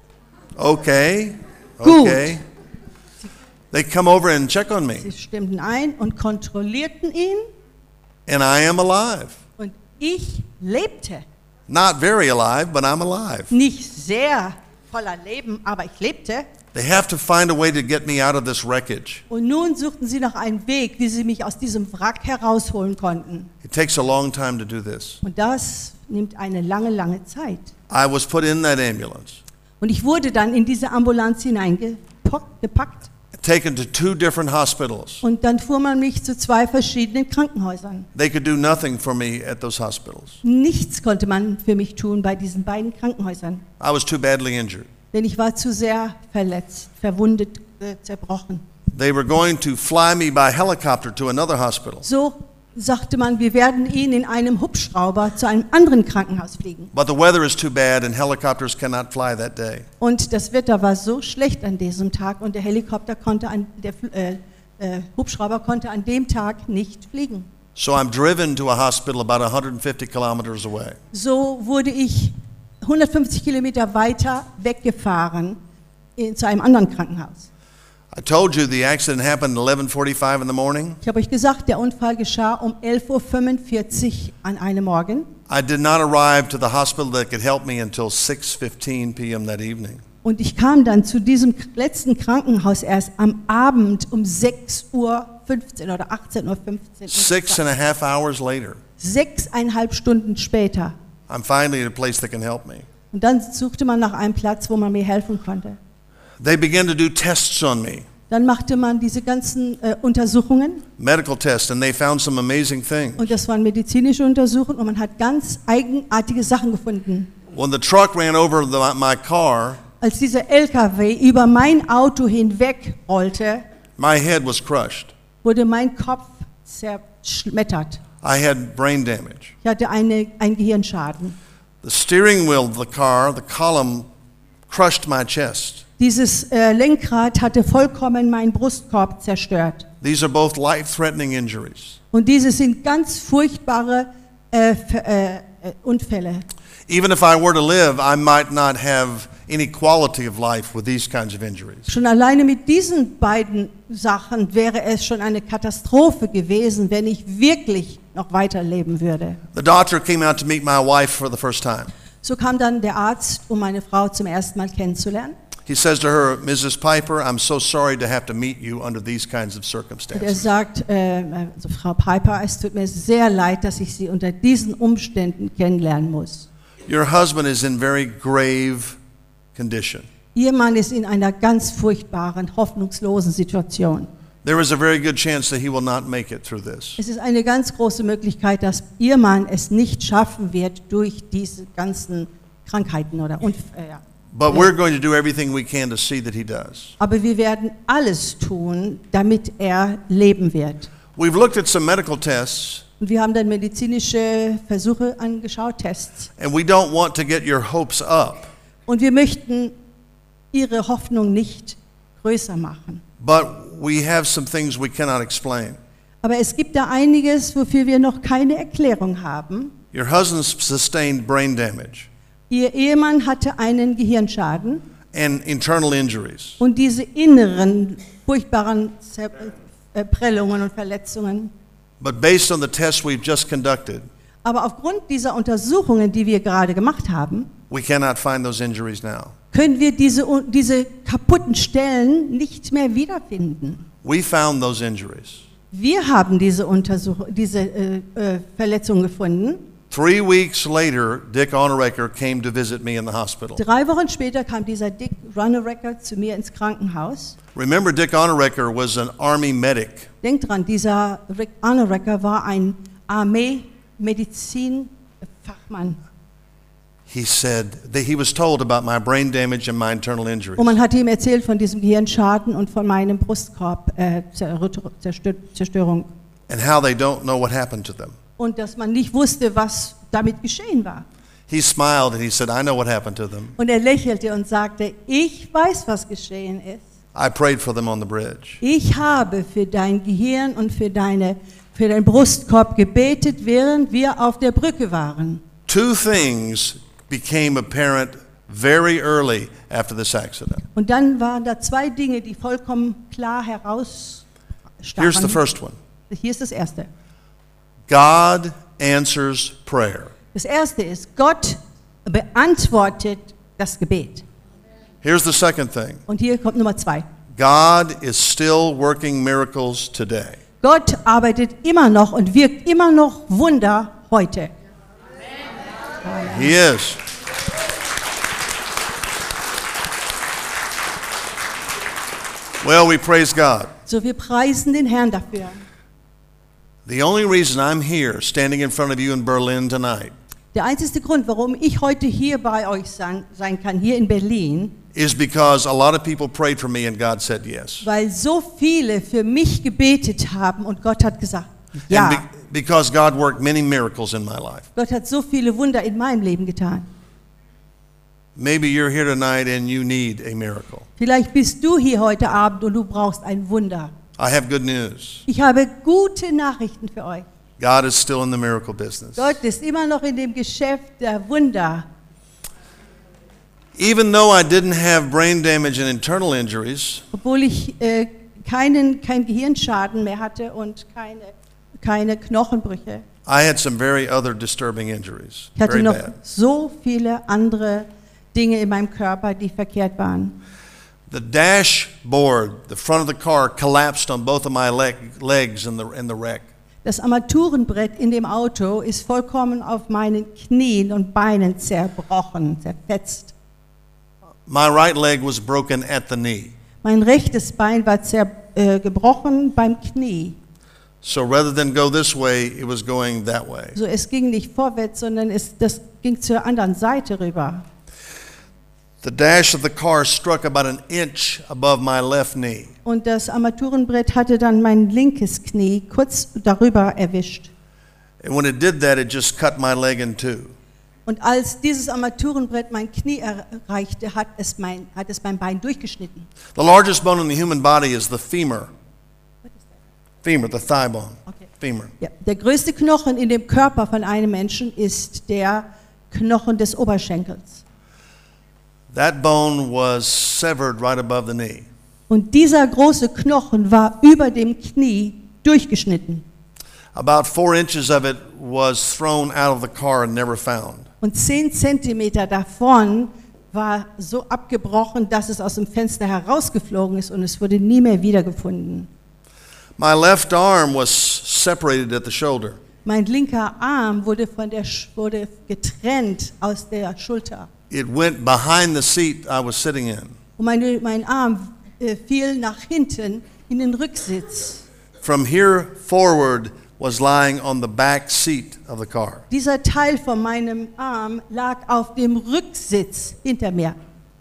Speaker 2: Okay,
Speaker 3: Gut.
Speaker 2: okay. They come over and check on me.
Speaker 3: Sie stimmten ein und kontrollierten ihn
Speaker 2: And I am alive.
Speaker 3: und ich lebte.
Speaker 2: Not very alive, but I'm alive.
Speaker 3: Nicht sehr voller Leben, aber ich lebte.
Speaker 2: They have to find a way to get me out of this wreckage.
Speaker 3: Und nun suchten sie nach einem Weg, wie sie mich aus diesem Wrack herausholen konnten.
Speaker 2: It takes a long time to do this.
Speaker 3: Und das nimmt eine lange, lange Zeit.
Speaker 2: I was put in that ambulance,
Speaker 3: Und ich wurde dann in diese Ambulanz hineingepackt.
Speaker 2: taken to two different hospitals.
Speaker 3: Und dann fuhr man mich zu zwei verschiedenen Krankenhäusern.
Speaker 2: They could do nothing for me at those hospitals.
Speaker 3: Nichts konnte man für mich tun bei diesen beiden Krankenhäusern.
Speaker 2: I was too badly injured.
Speaker 3: Denn ich war zu sehr verletzt, verwundet, äh, zerbrochen.
Speaker 2: They were going to fly me by helicopter to another hospital.
Speaker 3: So sagte man, wir werden ihn in einem Hubschrauber zu einem anderen Krankenhaus fliegen.
Speaker 2: But the weather is too bad and helicopters cannot fly that day.
Speaker 3: Und das Wetter war so schlecht an diesem Tag und der Helikopter konnte an, der äh, äh, Hubschrauber konnte an dem Tag nicht fliegen.
Speaker 2: So I'm driven to a hospital about one hundred fifty kilometers away.
Speaker 3: So wurde ich hundertfünfzig Kilometer weiter weggefahren in, zu einem anderen Krankenhaus.
Speaker 2: I told you the accident happened at eleven forty-five in the morning.
Speaker 3: Ich habe euch gesagt, der Unfall geschah um elf Uhr fünfundvierzig an einem Morgen.
Speaker 2: I did not arrive to the hospital that could help me until six fifteen p m that evening.
Speaker 3: Und ich kam dann zu diesem letzten Krankenhaus erst am Abend um sechs Uhr fünfzehn oder achtzehn Uhr fünfzehn.
Speaker 2: Six and a half hours later,
Speaker 3: Sechseinhalb Stunden später.
Speaker 2: I'm finally at a place that can help me.
Speaker 3: Und dann suchte man nach einem Platz, wo man mir helfen konnte.
Speaker 2: They began to do tests on me,
Speaker 3: Dann machte man diese ganzen äh, Untersuchungen.
Speaker 2: medical tests, and they found some amazing things.
Speaker 3: Und das waren medizinische Untersuchungen und man hat ganz eigenartige Sachen gefunden.
Speaker 2: When the truck ran over the, my car,
Speaker 3: Als dieser L K W über mein Auto hinweg rollte,
Speaker 2: my head was crushed.
Speaker 3: wurde mein Kopf zerschmettert.
Speaker 2: I had brain damage.
Speaker 3: Ich hatte eine, einen Gehirnschaden.
Speaker 2: The steering wheel of the car, the column, crushed my chest.
Speaker 3: Dieses äh, Lenkrad hatte vollkommen meinen Brustkorb zerstört.
Speaker 2: These are both life-threatening injuries.
Speaker 3: Und diese sind ganz furchtbare äh, f- äh, äh, Unfälle.
Speaker 2: Even if I were to live, I might not have any quality of life with these kinds of injuries.
Speaker 3: Schon alleine mit diesen beiden Sachen wäre es schon eine Katastrophe gewesen, wenn ich wirklich noch weiterleben würde.
Speaker 2: The doctor came out to meet my wife for the first time.
Speaker 3: So kam dann der Arzt, um meine Frau zum ersten Mal kennenzulernen.
Speaker 2: He says to her, Missus Piper, I'm so sorry to have to meet you under these kinds of
Speaker 3: Und er
Speaker 2: circumstances.
Speaker 3: sagt, äh, also Frau Piper, es tut mir sehr leid, dass ich Sie unter diesen Umständen kennenlernen muss.
Speaker 2: Your husband is in very grave condition.
Speaker 3: Ihr Mann ist in einer ganz furchtbaren, hoffnungslosen Situation.
Speaker 2: There is a very good chance that he will not make it through this.
Speaker 3: Es ist eine ganz große Möglichkeit, dass Ihr Mann es nicht schaffen wird durch diese ganzen Krankheiten oder Unf- äh, ja.
Speaker 2: But we're going to do everything we can to see that he does.
Speaker 3: Aber wir werden alles tun, damit er leben wird.
Speaker 2: We've looked at some medical tests,
Speaker 3: Und Und wir haben dann medizinische Versuche angeschaut, Tests.
Speaker 2: And we don't want to get your hopes up.
Speaker 3: Und wir möchten ihre Hoffnung nicht größer machen.
Speaker 2: But we have some things we cannot explain.
Speaker 3: Aber es gibt da einiges, wofür wir noch keine Erklärung haben.
Speaker 2: Your husband sustained brain damage
Speaker 3: Ihr Ehemann hatte einen Gehirnschaden
Speaker 2: and internal injuries.
Speaker 3: und diese inneren, furchtbaren Zer- äh, Prellungen und Verletzungen.
Speaker 2: But based on the tests we've just conducted,
Speaker 3: Aber aufgrund dieser Untersuchungen, die wir gerade gemacht haben,
Speaker 2: we cannot find those injuries now.
Speaker 3: können wir diese, diese kaputten Stellen nicht mehr wiederfinden.
Speaker 2: We found those injuries.
Speaker 3: Wir haben diese, Untersuch diese äh, äh, Verletzung gefunden.
Speaker 2: Three weeks later, Dick Onerecker came to visit me in the hospital.
Speaker 3: Drei Wochen später kam dieser Dick Onerecker zu mir ins Krankenhaus.
Speaker 2: Remember, Dick Onerecker was an Army medic.
Speaker 3: Denkt dran, dieser Rick Onerecker war ein Armee-Medizin-Fachmann.
Speaker 2: He said that he was told about my brain damage and my internal injuries.
Speaker 3: Und man hatte ihm erzählt von diesem Gehirnschaden und von meinem Brustkorb-Zerstörung.
Speaker 2: And how they don't know what happened to them.
Speaker 3: Und dass man nicht wusste, was damit geschehen war.
Speaker 2: He smiled and he said, I know what happened to them.
Speaker 3: Und er lächelte und sagte, ich weiß, was geschehen ist.
Speaker 2: I prayed for them on the bridge.
Speaker 3: Ich habe für dein Gehirn und für, deine, für deinen Brustkorb gebetet, während wir auf der Brücke waren.
Speaker 2: Two things became apparent very early after this accident.
Speaker 3: Und dann waren da zwei Dinge, die vollkommen klar
Speaker 2: Here's the
Speaker 3: herausstachen.
Speaker 2: first one.
Speaker 3: Hier ist das Erste.
Speaker 2: God answers prayer.
Speaker 3: Das Erste ist, Gott beantwortet das Gebet.
Speaker 2: Here's the second thing.
Speaker 3: Und hier kommt Nummer zwei.
Speaker 2: God is still working miracles today.
Speaker 3: Gott arbeitet immer noch und wirkt immer noch Wunder heute.
Speaker 2: He is. Well, we praise God.
Speaker 3: So, wir preisen den Herrn dafür.
Speaker 2: The only reason I'm here standing in front of you in Berlin tonight
Speaker 3: Der einzige Grund, warum ich heute hier bei euch sein, sein kann, hier in Berlin,
Speaker 2: is because a lot of people prayed for me and God said yes.
Speaker 3: weil so viele für mich gebetet haben und Gott hat gesagt, ja.
Speaker 2: And be- because God worked many miracles in my life.
Speaker 3: Gott hat so viele Wunder in meinem Leben getan.
Speaker 2: Maybe you're here tonight and you need a miracle.
Speaker 3: Vielleicht bist du hier heute Abend und du brauchst ein Wunder.
Speaker 2: I have good news.
Speaker 3: Ich habe gute Nachrichten für euch.
Speaker 2: God is still in the miracle business.
Speaker 3: Gott ist immer noch in dem Geschäft der Wunder.
Speaker 2: Even though I didn't have brain damage and internal injuries,
Speaker 3: Obwohl ich äh, keinen kein Gehirnschaden mehr hatte und keine, keine Knochenbrüche.
Speaker 2: I had some very other disturbing injuries.
Speaker 3: Ich hatte
Speaker 2: Very
Speaker 3: noch
Speaker 2: bad.
Speaker 3: so viele andere Dinge in meinem Körper, die verkehrt waren.
Speaker 2: The dashboard, the front of the car, collapsed on both of my leg, legs in the, in the wreck.
Speaker 3: Das Armaturenbrett in dem Auto ist vollkommen auf meinen Knien und Beinen zerbrochen, zerfetzt.
Speaker 2: My right leg was broken at the knee.
Speaker 3: Mein rechtes Bein war zer, äh, gebrochen beim Knie.
Speaker 2: So rather than go this way, it was going that way.
Speaker 3: So, es ging nicht vorwärts, sondern es, das ging zur anderen Seite rüber.
Speaker 2: The dash of the car struck about an inch above my left knee.
Speaker 3: Und das Armaturenbrett hatte dann mein linkes Knie kurz darüber erwischt.
Speaker 2: And when it did that, it just cut my leg in two.
Speaker 3: Und als dieses Armaturenbrett mein Knie erreichte, hat es mein, hat es mein Bein durchgeschnitten.
Speaker 2: The largest bone in the human body is the femur. Femur, the thigh bone.
Speaker 3: Okay.
Speaker 2: Femur.
Speaker 3: Ja, der größte Knochen in dem Körper von einem Menschen ist der Knochen des Oberschenkels.
Speaker 2: That bone was severed right above the knee.
Speaker 3: Und dieser große Knochen war über dem Knie durchgeschnitten.
Speaker 2: About four inches of it was thrown out of the car and never found.
Speaker 3: Und zehn Zentimeter davon war so abgebrochen, dass es aus dem Fenster herausgeflogen ist und es wurde nie mehr wiedergefunden.
Speaker 2: My left arm was separated at the shoulder.
Speaker 3: Mein linker Arm wurde, von der, Sch- wurde getrennt aus der Schulter.
Speaker 2: It went behind the seat I was sitting in.
Speaker 3: Und meine, mein Arm äh, fiel nach hinten in den Rücksitz.
Speaker 2: From here forward was lying on the back seat of the car.
Speaker 3: Dieser Teil von meinem Arm lag auf dem Rücksitz hinter mir.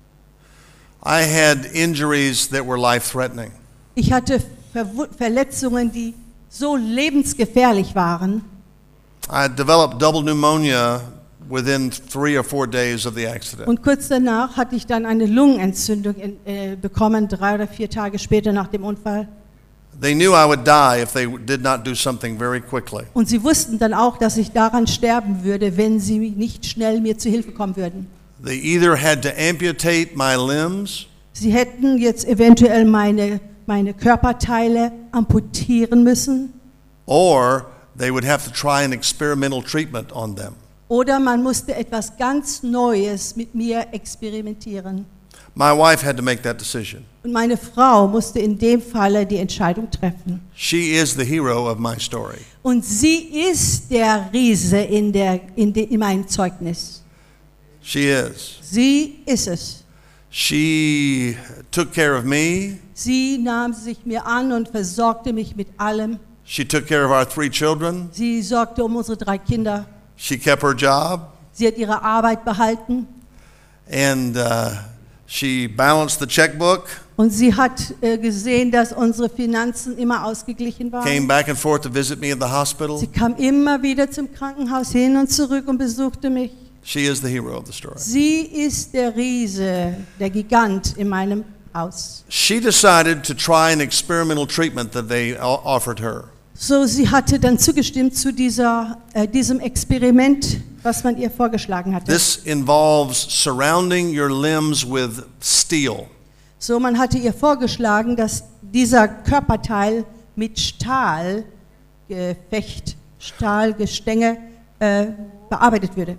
Speaker 2: I had injuries that were life-threatening.
Speaker 3: Ich hatte Verwu- Verletzungen, die so lebensgefährlich waren.
Speaker 2: I developed double pneumonia within three or four days of the accident.
Speaker 3: Und kurz danach hatte ich dann eine Lungenentzündung in, äh, bekommen, drei oder vier Tage später nach dem Unfall.
Speaker 2: They knew I would die if they did not do something very quickly.
Speaker 3: Und sie wussten dann auch, dass ich daran sterben würde, wenn sie nicht schnell mir zu Hilfe kommen würden.
Speaker 2: They either had to amputate my limbs
Speaker 3: Sie hätten jetzt eventuell meine, meine Körperteile amputieren müssen
Speaker 2: or they would have to try an experimental treatment on them.
Speaker 3: oder man musste etwas ganz Neues mit mir experimentieren.
Speaker 2: My wife had to make that decision.
Speaker 3: Und meine Frau musste in dem Falle die Entscheidung treffen.
Speaker 2: She is the hero of my story.
Speaker 3: Und sie ist der Riese in, der, in, de, in meinem Zeugnis.
Speaker 2: She is.
Speaker 3: Sie ist es.
Speaker 2: She took care of me.
Speaker 3: Sie nahm sich mir an und versorgte mich mit allem.
Speaker 2: She took care of our three children.
Speaker 3: Sie sorgte um unsere drei Kinder.
Speaker 2: She kept her job.
Speaker 3: Sie hat ihre Arbeit behalten.
Speaker 2: And uh, she balanced the checkbook.
Speaker 3: Und sie hat äh, gesehen, dass unsere Finanzen immer ausgeglichen
Speaker 2: Came
Speaker 3: waren.
Speaker 2: back and forth to visit me at the hospital.
Speaker 3: Sie kam immer wieder zum Krankenhaus hin und zurück und besuchte mich.
Speaker 2: She is the hero of the story.
Speaker 3: Sie ist der Riese, der Gigant in meinem Haus.
Speaker 2: She decided to try an experimental treatment that they o- offered her.
Speaker 3: So, sie hatte dann zugestimmt zu dieser, äh, diesem Experiment, was man ihr vorgeschlagen hatte.
Speaker 2: This involves surrounding your limbs with steel.
Speaker 3: So, man hatte ihr vorgeschlagen, dass dieser Körperteil mit Stahlgefecht, Stahlgestänge äh, bearbeitet würde.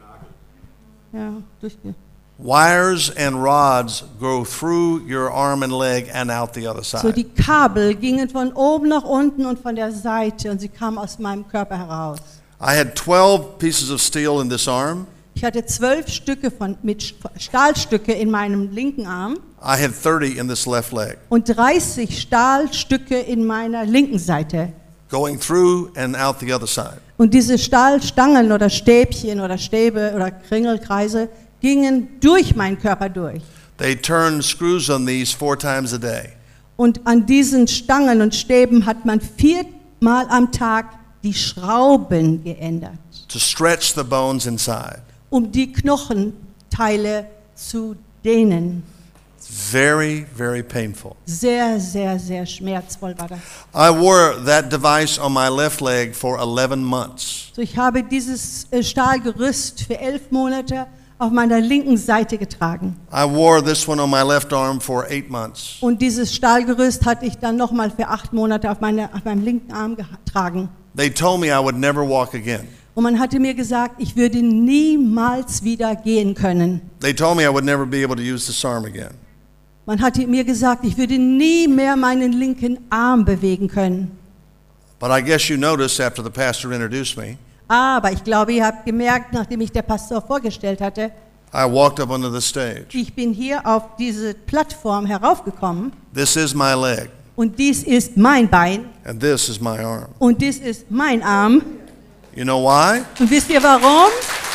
Speaker 3: Ja, durchge.
Speaker 2: Wires and rods go through your arm and leg and out the other
Speaker 3: So,
Speaker 2: side.
Speaker 3: die Kabel gingen von oben nach unten und von der Seite und sie kamen aus meinem Körper heraus.
Speaker 2: I had twelve pieces of steel in this arm.
Speaker 3: Ich hatte zwölf Stücke von, mit Stahlstücke in meinem linken Arm
Speaker 2: I had thirty in this left leg,
Speaker 3: und dreißig Stahlstücke in meiner linken Seite.
Speaker 2: going through and out the other side.
Speaker 3: Und diese Stahlstangen oder Stäbchen oder Stäbe oder Kringelkreise gingen durch meinen Körper durch.
Speaker 2: They turned screws on these four times a day.
Speaker 3: Und an diesen Stangen und Stäben hat man viermal am Tag die Schrauben geändert,
Speaker 2: To stretch the bones inside.
Speaker 3: um die Knochenteile zu dehnen.
Speaker 2: Very, very painful.
Speaker 3: Sehr, sehr, sehr schmerzvoll war das.
Speaker 2: I wore that device on my left leg for eleven months.
Speaker 3: So, ich habe dieses äh, Stahlgerüst für elf Monate auf meiner linken Seite getragen.
Speaker 2: I wore this one on my left arm for eight months.
Speaker 3: Und dieses Stahlgerüst hatte ich dann nochmal für acht Monate auf, meine, auf meinem linken Arm getragen.
Speaker 2: They told me I would never walk again.
Speaker 3: Und man hatte mir gesagt, ich würde niemals wieder gehen können.
Speaker 2: They told me I would never be able to use this arm again.
Speaker 3: Man hatte mir gesagt, ich würde nie mehr meinen linken Arm bewegen können.
Speaker 2: But I guess you noticed after the pastor introduced me,
Speaker 3: Aber ich glaube, ihr habt gemerkt, nachdem ich der Pastor vorgestellt hatte,
Speaker 2: I walked up onto the stage.
Speaker 3: ich bin hier auf diese Plattform heraufgekommen
Speaker 2: This is my leg,
Speaker 3: und dies ist mein Bein
Speaker 2: and this is my arm.
Speaker 3: und dies ist mein Arm.
Speaker 2: You know why?
Speaker 3: Und wisst ihr warum?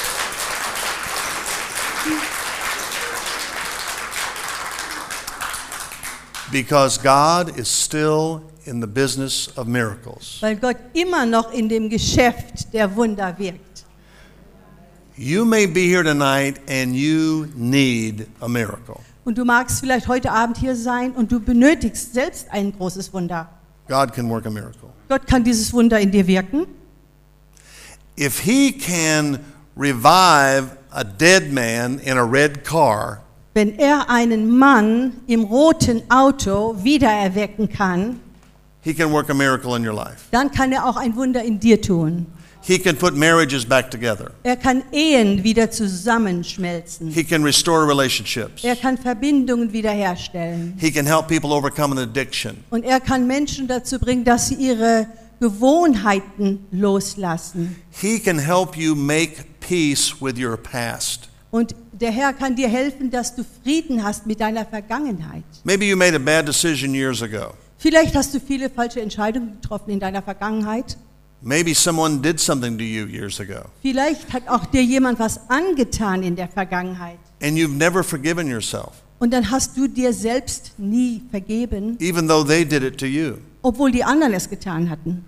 Speaker 2: Because God is still in the business of miracles.
Speaker 3: Weil Gott immer noch in dem Geschäft der Wunder wirkt.
Speaker 2: You may be here tonight and you need a miracle.
Speaker 3: Und du magst vielleicht heute Abend hier sein und du benötigst selbst ein großes Wunder.
Speaker 2: God can work a miracle.
Speaker 3: Gott kann dieses Wunder in dir wirken.
Speaker 2: If he can revive a dead man in a red car,
Speaker 3: Wenn er einen Mann im roten Auto wiedererwecken kann,
Speaker 2: he can work a miracle in your life.
Speaker 3: dann kann er auch ein Wunder in dir tun.
Speaker 2: He can put marriages back together.
Speaker 3: Er kann Ehen wieder zusammenschmelzen.
Speaker 2: He can restore relationships.
Speaker 3: Er kann Verbindungen wiederherstellen.
Speaker 2: He can help people overcome an addiction.
Speaker 3: Und er kann Menschen dazu bringen, dass sie ihre Gewohnheiten loslassen.
Speaker 2: He can help you make peace with your past.
Speaker 3: Und der Herr kann dir helfen, dass du Frieden hast mit deiner Vergangenheit.
Speaker 2: Maybe you made a bad decision years ago.
Speaker 3: Vielleicht hast du viele falsche Entscheidungen getroffen in deiner Vergangenheit.
Speaker 2: Maybe someone did something to you years ago.
Speaker 3: Vielleicht hat auch dir jemand was angetan in der Vergangenheit.
Speaker 2: And you've never forgiven yourself,
Speaker 3: Und dann hast du dir selbst nie vergeben,
Speaker 2: even though they did it to you.
Speaker 3: obwohl die anderen es getan hatten.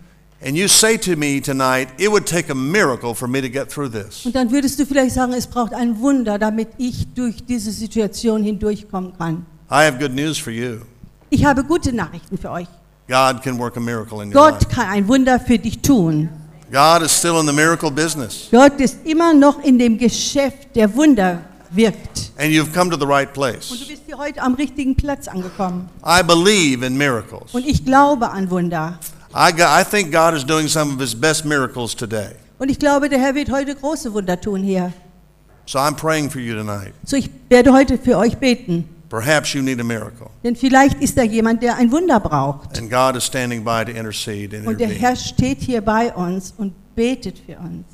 Speaker 2: And you say to me tonight, it would take a miracle for me to get through this.
Speaker 3: Und dann würdest du vielleicht sagen, es braucht ein Wunder, damit ich durch diese Situation hindurchkommen kann.
Speaker 2: I have good news for you.
Speaker 3: Ich habe gute Nachrichten für euch.
Speaker 2: God can work a miracle in your
Speaker 3: Gott
Speaker 2: life.
Speaker 3: kann ein Wunder für dich tun.
Speaker 2: God is still in the miracle business.
Speaker 3: Gott ist immer noch in dem Geschäft, der Wunder wirkt.
Speaker 2: And you've come to the right
Speaker 3: Und
Speaker 2: place.
Speaker 3: du bist hier heute am richtigen Platz angekommen.
Speaker 2: I believe in miracles.
Speaker 3: Und ich glaube an Wunder.
Speaker 2: I, go- I think God is doing some of his best miracles today.
Speaker 3: Und ich glaube, der Herr wird heute große Wunder tun hier.
Speaker 2: So I'm praying for you tonight.
Speaker 3: So, ich werde heute für euch beten.
Speaker 2: Perhaps you need a miracle.
Speaker 3: Denn vielleicht ist da jemand, der ein Wunder braucht.
Speaker 2: And God is standing by to intercede and
Speaker 3: Und der
Speaker 2: intervene.
Speaker 3: Herr steht hier bei uns und betet für uns.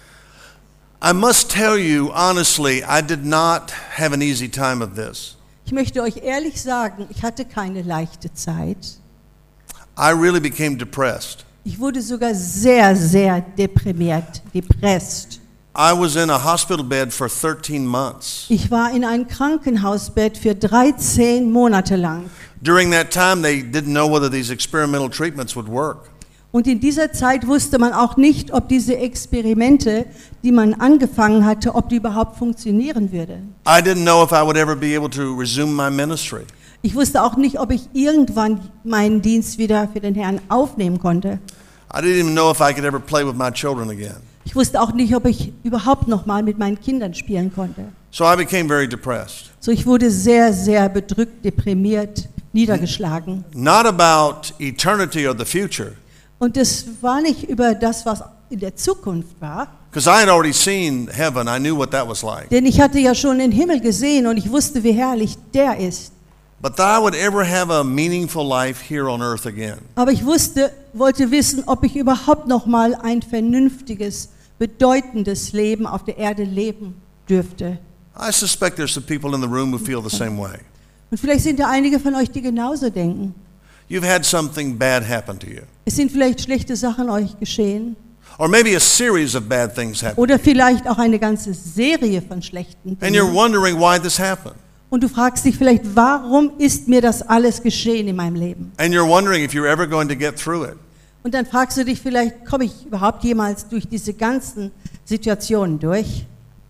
Speaker 2: I must tell you honestly, I did not have an easy time of this.
Speaker 3: Ich möchte euch ehrlich sagen, ich hatte keine leichte Zeit.
Speaker 2: I really became depressed.
Speaker 3: Ich wurde sogar sehr, sehr deprimiert, depresst.
Speaker 2: I was in a hospital bed for thirteen months.
Speaker 3: Ich war in einem Krankenhausbett für dreizehn Monate lang.
Speaker 2: During that time, they didn't know whether these experimental treatments would work.
Speaker 3: Und in dieser Zeit wusste man auch nicht, ob diese Experimente, die man angefangen hatte, ob die überhaupt funktionieren würde.
Speaker 2: I didn't know if I would ever be able to resume my ministry.
Speaker 3: Ich wusste auch nicht, ob ich irgendwann meinen Dienst wieder für den Herrn aufnehmen konnte.
Speaker 2: I didn't even know if I could ever play with my children again.
Speaker 3: Ich wusste auch nicht, ob ich überhaupt noch mal mit meinen Kindern spielen konnte.
Speaker 2: So I became very depressed.
Speaker 3: So, ich wurde sehr, sehr bedrückt, deprimiert, niedergeschlagen.
Speaker 2: Not about eternity or the future,
Speaker 3: Und das war nicht über das, was in der Zukunft war,
Speaker 2: because I had already seen heaven. I knew what that was like.
Speaker 3: denn ich hatte ja schon den Himmel gesehen und ich wusste, wie herrlich der ist.
Speaker 2: But that I would ever have a meaningful life here on earth again.
Speaker 3: Aber ich wusste, wollte wissen, ob ich überhaupt noch mal ein vernünftiges, bedeutendes Leben auf der Erde leben dürfte.
Speaker 2: I suspect there's some people in the room who feel the same way.
Speaker 3: Und vielleicht sind da einige von euch, die genauso denken.
Speaker 2: You've had something bad happen to you.
Speaker 3: Es sind vielleicht schlechte Sachen euch geschehen
Speaker 2: Or maybe a series of bad things happen.
Speaker 3: oder vielleicht auch eine ganze Serie von schlechten
Speaker 2: And you're
Speaker 3: Dingen.
Speaker 2: wondering why this happened.
Speaker 3: Und du fragst dich vielleicht, warum ist mir das alles geschehen in meinem Leben?
Speaker 2: And you're wondering if you're ever going to get through it.
Speaker 3: Und dann fragst du dich vielleicht, komme ich überhaupt jemals durch diese ganzen Situationen durch?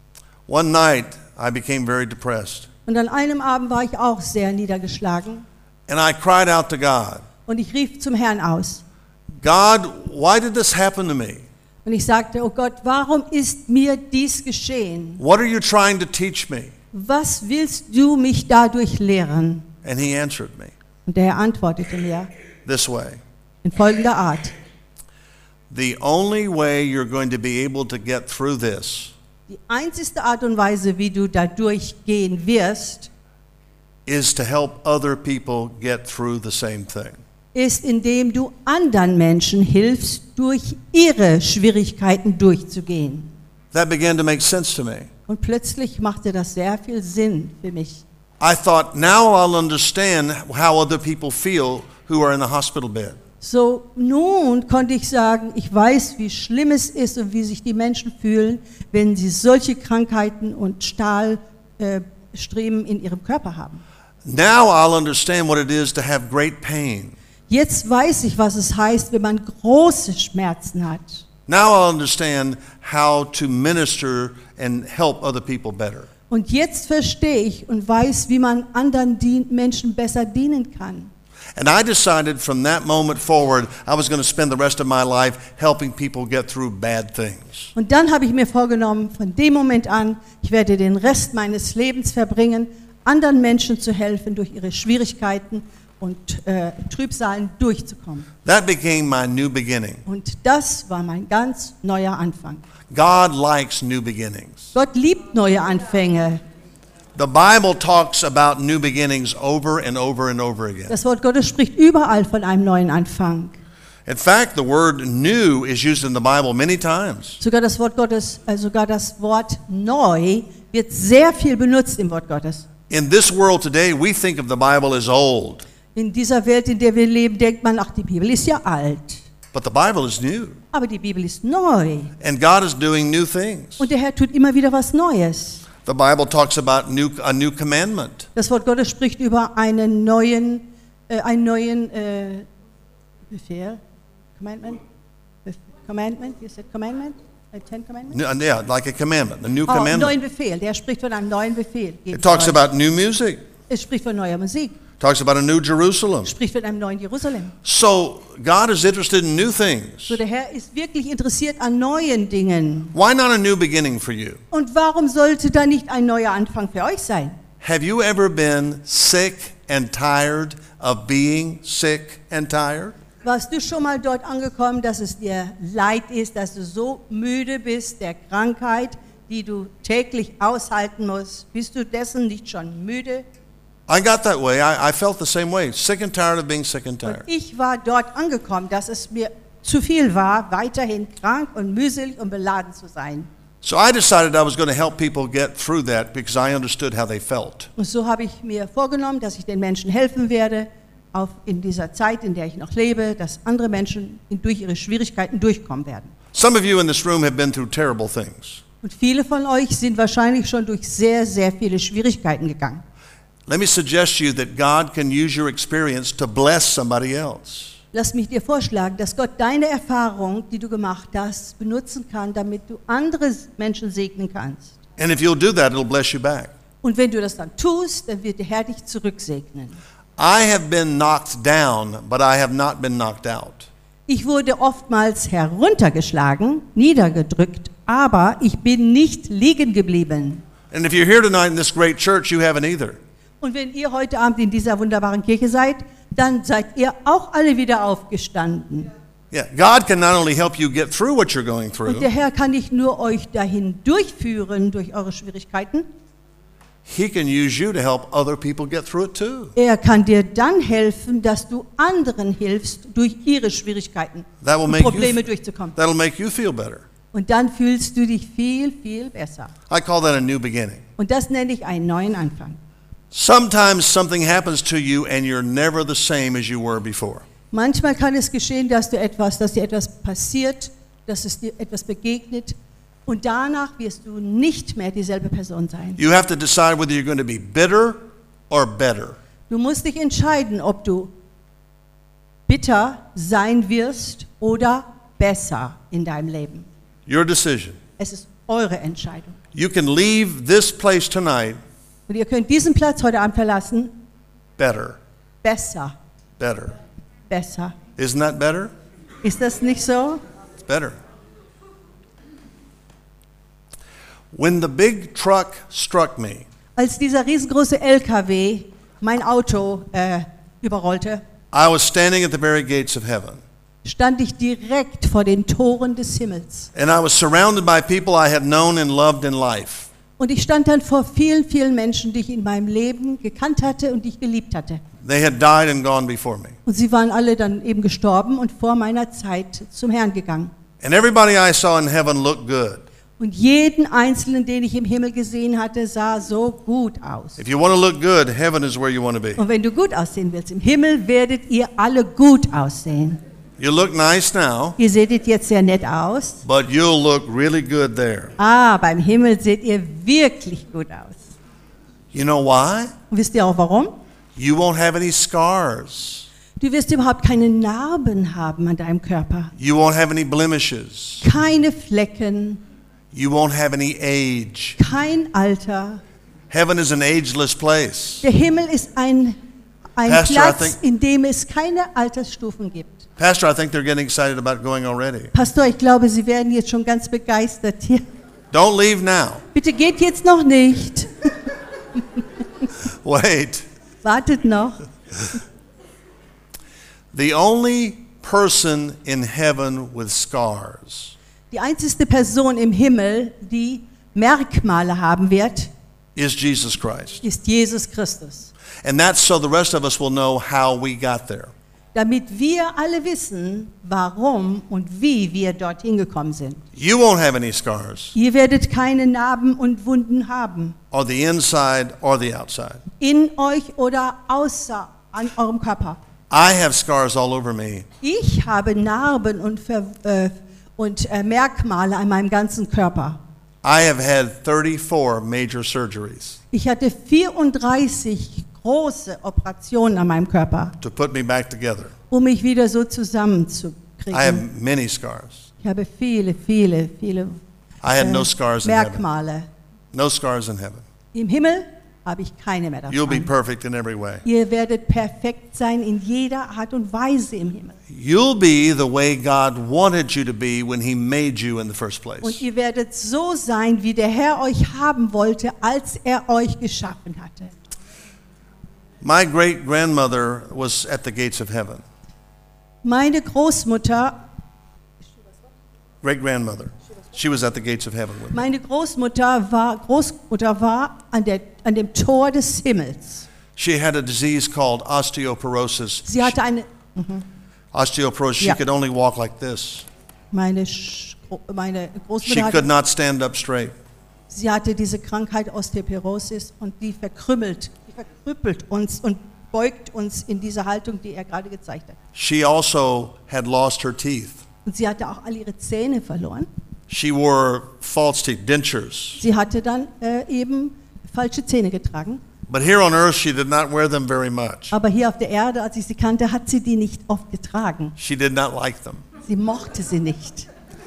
Speaker 2: One night, I became very depressed.
Speaker 3: Und an einem Abend war ich auch sehr niedergeschlagen
Speaker 2: And I cried out to God,
Speaker 3: und ich rief zum Herrn aus.
Speaker 2: God, why did this happen to me?
Speaker 3: Und ich sagte, oh Gott, warum ist mir dies geschehen?
Speaker 2: What are you trying to teach me?
Speaker 3: Was willst du mich dadurch lehren?
Speaker 2: And he answered me
Speaker 3: Und der Herr antwortete mir
Speaker 2: this way.
Speaker 3: in folgender Art.
Speaker 2: The only way you're going to be able to get through this
Speaker 3: Die einzige Art und Weise, wie du da durchgehen wirst,
Speaker 2: is to help other people get through the same thing.
Speaker 3: ist, indem du anderen Menschen hilfst, durch ihre Schwierigkeiten durchzugehen.
Speaker 2: That began to make sense to me.
Speaker 3: Und plötzlich machte das sehr viel Sinn für mich.
Speaker 2: I thought, now I'll understand how other people feel who are in the hospital bed.
Speaker 3: So, nun konnte ich sagen, ich weiß, wie schlimm es ist und wie sich die Menschen fühlen, wenn sie solche Krankheiten und Stahlstriemen in ihrem Körper haben.
Speaker 2: Now I'll understand what it is to have great pain.
Speaker 3: Jetzt weiß ich, was es heißt, wenn man große Schmerzen hat.
Speaker 2: Now I'll understand how to minister and help other people better.
Speaker 3: Und jetzt verstehe ich und weiß, wie man anderen dien- Menschen besser dienen kann.
Speaker 2: And I decided from that moment forward, I was going to spend the rest of my life helping people get through bad things.
Speaker 3: Und dann habe ich mir vorgenommen, von dem Moment an, ich werde den Rest meines Lebens verbringen, anderen Menschen zu helfen, durch ihre Schwierigkeiten und äh, Trübsalen durchzukommen.
Speaker 2: That became my new beginning.
Speaker 3: Und das war mein ganz neuer Anfang.
Speaker 2: God likes new beginnings.
Speaker 3: Gott liebt neue Anfänge.
Speaker 2: The Bible talks about new beginnings over and over and over again.
Speaker 3: Das Wort Gottes spricht überall von einem neuen Anfang.
Speaker 2: In fact, the word new is used in the Bible many times.
Speaker 3: Sogar das Wort Gottes, äh, sogar das Wort neu wird sehr viel benutzt im Wort Gottes.
Speaker 2: In this world today, we think of the Bible as old,
Speaker 3: In dieser Welt, in der wir leben, denkt man, ach, die Bibel ist ja alt.
Speaker 2: but the Bible is new.
Speaker 3: Aber die Bibel ist neu.
Speaker 2: And God is doing new things.
Speaker 3: Und der Herr tut immer wieder was Neues.
Speaker 2: The Bible talks about new, a new commandment.
Speaker 3: Das Wort Gottes spricht über einen neuen, äh, einen neuen äh, Befehl, Commandment, Commandment, you said commandment? A Ten Commandments?
Speaker 2: No, yeah, like a commandment, a new
Speaker 3: Oh,
Speaker 2: commandment.
Speaker 3: neuen Befehl. Der spricht von einem neuen Befehl.
Speaker 2: It talks about new music.
Speaker 3: Es spricht von neuer Musik.
Speaker 2: Talks about a new Jerusalem.
Speaker 3: Es spricht von einem neuen Jerusalem.
Speaker 2: So God is interested in new things.
Speaker 3: So der Herr ist wirklich interessiert an neuen Dingen.
Speaker 2: Why not a new beginning for you?
Speaker 3: Und warum sollte da nicht ein neuer Anfang für euch sein?
Speaker 2: Have you ever been sick and tired of being sick and tired?
Speaker 3: Warst du schon mal dort angekommen, dass es dir leid ist, dass du so müde bist der Krankheit, die du täglich aushalten musst? Bist du dessen nicht schon müde?
Speaker 2: I got that way. I, I felt the same way. Sick and tired of being sick and
Speaker 3: Und
Speaker 2: tired.
Speaker 3: ich war dort angekommen, dass es mir zu viel war, weiterhin krank und mühselig und beladen zu sein.
Speaker 2: So I decided I was going to help people get through that because I understood how they felt.
Speaker 3: Und so habe ich mir vorgenommen, dass ich den Menschen helfen werde, auf in dieser Zeit, in der ich noch lebe, dass andere Menschen durch ihre Schwierigkeiten durchkommen werden.
Speaker 2: Some of you in this room have been through terrible things.
Speaker 3: Und viele von euch sind wahrscheinlich schon durch sehr, sehr viele Schwierigkeiten gegangen.
Speaker 2: Let me suggest to you that God can use your experience to bless somebody else.
Speaker 3: Lass mich dir vorschlagen, dass Gott deine Erfahrung, die du gemacht hast, benutzen kann, damit du andere Menschen segnen kannst.
Speaker 2: And if you'll do that, it'll bless you back.
Speaker 3: Und wenn du das dann tust, dann wird der Herr dich zurücksegnen.
Speaker 2: I have been knocked down, but I have not been knocked out.
Speaker 3: Ich wurde oftmals heruntergeschlagen, niedergedrückt, aber ich bin nicht liegen geblieben.
Speaker 2: And if you're here tonight in this great church, you haven't either.
Speaker 3: Und wenn ihr heute Abend in dieser wunderbaren Kirche seid, dann seid ihr auch alle wieder aufgestanden.
Speaker 2: Yeah, God can not only help you get through what you're going
Speaker 3: Und
Speaker 2: through,
Speaker 3: der Herr kann nicht nur euch dahin durchführen durch eure Schwierigkeiten,
Speaker 2: He can use you to help other people get through it too.
Speaker 3: er kann dir dann helfen, dass du anderen hilfst, durch ihre Schwierigkeiten
Speaker 2: That will
Speaker 3: und
Speaker 2: make you,
Speaker 3: Probleme durchzukommen.
Speaker 2: that'll make you feel better.
Speaker 3: Und dann fühlst du dich viel, viel besser.
Speaker 2: I call that a new beginning.
Speaker 3: Und das nenne ich einen neuen Anfang.
Speaker 2: Sometimes something happens to you and you're never the same as you were before.
Speaker 3: Manchmal kann es geschehen, dass du etwas, dass dir etwas passiert, dass es dir etwas begegnet und danach wirst du nicht mehr dieselbe Person sein.
Speaker 2: You have to decide whether you're going to be bitter or better.
Speaker 3: Du musst dich entscheiden, ob du bitter sein wirst oder besser in deinem Leben.
Speaker 2: Your decision.
Speaker 3: Es ist eure Entscheidung.
Speaker 2: You can leave this place tonight
Speaker 3: Und ihr könnt diesen Platz heute Abend verlassen,
Speaker 2: better,
Speaker 3: besser,
Speaker 2: better.
Speaker 3: besser.
Speaker 2: Isn't that better?
Speaker 3: Ist das nicht so?
Speaker 2: It's better. When the big truck struck me,
Speaker 3: Als dieser riesengroße L K W mein Auto äh, überrollte,
Speaker 2: I was standing at the very gates of heaven.
Speaker 3: stand ich direkt vor den Toren des Himmels.
Speaker 2: And I was surrounded by people I had known and loved in life.
Speaker 3: Und ich stand dann vor vielen, vielen Menschen, die ich in meinem Leben gekannt hatte und die ich geliebt hatte.
Speaker 2: They had died and gone before me.
Speaker 3: Und sie waren alle dann eben gestorben und vor meiner Zeit zum Herrn gegangen.
Speaker 2: And everybody I saw in heaven looked good.
Speaker 3: Und jeden Einzelnen, den ich im Himmel gesehen hatte, sah so gut aus.
Speaker 2: If you want to look good, heaven is where you want to be.
Speaker 3: Und wenn du gut aussehen willst, im Himmel werdet ihr alle gut aussehen.
Speaker 2: You look nice now,
Speaker 3: Ihr seht jetzt sehr nett aus,
Speaker 2: but you'll look really good there.
Speaker 3: ah, beim Himmel seht ihr wirklich gut aus.
Speaker 2: You know why?
Speaker 3: Und wisst ihr auch warum?
Speaker 2: You won't have any scars.
Speaker 3: Du wirst überhaupt keine Narben haben an deinem Körper,
Speaker 2: You won't have any blemishes.
Speaker 3: keine Flecken,
Speaker 2: You won't have any age.
Speaker 3: kein Alter.
Speaker 2: Heaven is an ageless place.
Speaker 3: Der Himmel ist ein, ein
Speaker 2: Pastor, I
Speaker 3: Platz,
Speaker 2: think-
Speaker 3: in dem es keine Altersstufen gibt.
Speaker 2: Pastor, I think they're getting excited about going already.
Speaker 3: Pastor, ich glaube, Sie werden jetzt schon ganz begeistert hier.
Speaker 2: Don't leave now.
Speaker 3: Bitte geht jetzt noch nicht.
Speaker 2: Wait.
Speaker 3: Wartet noch.
Speaker 2: The only person in heaven with scars
Speaker 3: Die einzige Person im Himmel, die Merkmale haben wird,
Speaker 2: is Jesus Christ.
Speaker 3: ist Jesus Christus.
Speaker 2: And that's so the rest of us will know how we got there.
Speaker 3: Damit wir alle wissen, warum und wie wir dorthin gekommen sind.
Speaker 2: You won't have any scars,
Speaker 3: Ihr werdet keine Narben und Wunden haben.
Speaker 2: or the inside or the outside.
Speaker 3: In euch oder außer an eurem Körper.
Speaker 2: I have scars all over me.
Speaker 3: Ich habe Narben und, Ver, äh, und äh, Merkmale an meinem ganzen Körper.
Speaker 2: I have had thirty-four major surgeries
Speaker 3: Ich hatte vierunddreißig große Operationen an meinem Körper,
Speaker 2: to put me back together.
Speaker 3: um mich wieder so
Speaker 2: I have
Speaker 3: zusammenzukriegen.
Speaker 2: many scars.
Speaker 3: Ich habe viele, viele, viele
Speaker 2: I had
Speaker 3: äh,
Speaker 2: no scars in heaven.
Speaker 3: Merkmale.
Speaker 2: No scars in heaven.
Speaker 3: Im Himmel habe ich keine mehr
Speaker 2: You'll be
Speaker 3: davon.
Speaker 2: perfect in every way.
Speaker 3: Ihr werdet perfekt sein in jeder Art und Weise im Himmel.
Speaker 2: You'll be the way God wanted you to be when He made you in the first
Speaker 3: Und
Speaker 2: place.
Speaker 3: ihr werdet so sein, wie der Herr euch haben wollte, als er euch geschaffen hatte.
Speaker 2: My great grandmother was at the gates of heaven.
Speaker 3: Meine Großmutter,
Speaker 2: Great grandmother. She was at the gates of heaven with me.
Speaker 3: meine Großmutter war, Großmutter war an, der, an dem Tor des Himmels.
Speaker 2: She had a disease called osteoporosis.
Speaker 3: Sie hatte eine,
Speaker 2: Osteoporosis. She
Speaker 3: Ja.
Speaker 2: could only walk like this.
Speaker 3: meine, Sch- meine
Speaker 2: She
Speaker 3: Großmutter
Speaker 2: could
Speaker 3: hatte,
Speaker 2: not stand up straight.
Speaker 3: sie hatte diese Krankheit Osteoporosis und die verkrümmelt, die verkrüppelt uns und beugt uns in diese Haltung, die er gerade gezeigt hat.
Speaker 2: She also had lost her teeth.
Speaker 3: Und sie hatte auch all ihre Zähne verloren.
Speaker 2: She wore false teeth, dentures.
Speaker 3: Sie hatte dann äh, eben falsche Zähne getragen.
Speaker 2: But here on earth, she did not wear them very much.
Speaker 3: Aber hier auf der Erde, als ich sie kannte, hat sie die nicht oft getragen.
Speaker 2: She did not like them.
Speaker 3: Sie mochte sie nicht.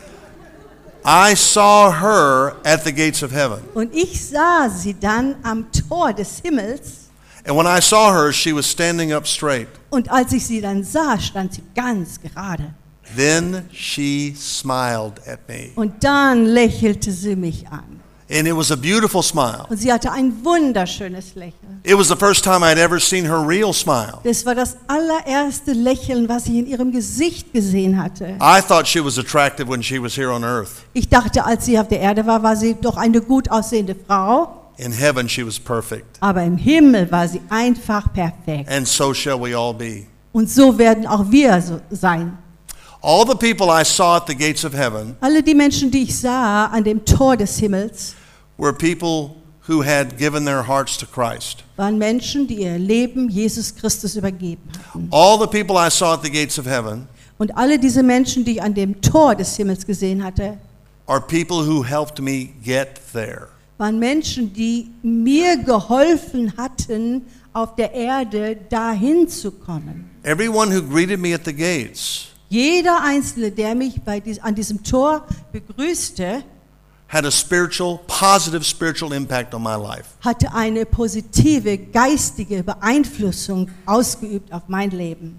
Speaker 2: I saw her at the gates of heaven.
Speaker 3: Und ich sah sie dann am Tor des Himmels.
Speaker 2: And when I saw her, she was standing up straight.
Speaker 3: Und als ich sie dann sah, stand sie ganz gerade.
Speaker 2: Then she smiled at me.
Speaker 3: Und dann lächelte sie mich an.
Speaker 2: And it was a beautiful smile.
Speaker 3: Und sie hatte ein wunderschönes Lächeln.
Speaker 2: It was the first time I'd ever seen her real smile.
Speaker 3: Das war das allererste Lächeln, was ich in ihrem Gesicht gesehen hatte.
Speaker 2: I thought she was attractive when she was here on earth.
Speaker 3: Ich dachte, als sie auf der Erde war, war sie doch eine gut aussehende Frau.
Speaker 2: In heaven, she was perfect.
Speaker 3: Aber im Himmel war sie einfach perfekt.
Speaker 2: And so shall we all be.
Speaker 3: Und so werden auch wir so sein.
Speaker 2: All the people I saw at the gates of heaven
Speaker 3: Alle die Menschen, die ich sah an dem Tor des Himmels,
Speaker 2: were people who had given their hearts to Christ.
Speaker 3: waren Menschen, die ihr Leben Jesus Christus übergeben hatten.
Speaker 2: All the people I saw at the gates of heaven
Speaker 3: Und alle diese Menschen, die ich an dem Tor des Himmels gesehen hatte,
Speaker 2: are people who helped me get there.
Speaker 3: waren Menschen, die mir geholfen hatten, auf der Erde dahin zu kommen.
Speaker 2: Everyone who greeted me at the gates
Speaker 3: Jeder Einzelne, der mich bei dies, an diesem Tor begrüßte,
Speaker 2: had a spiritual, positive spiritual impact on my life.
Speaker 3: hatte eine positive geistige Beeinflussung ausgeübt auf mein Leben.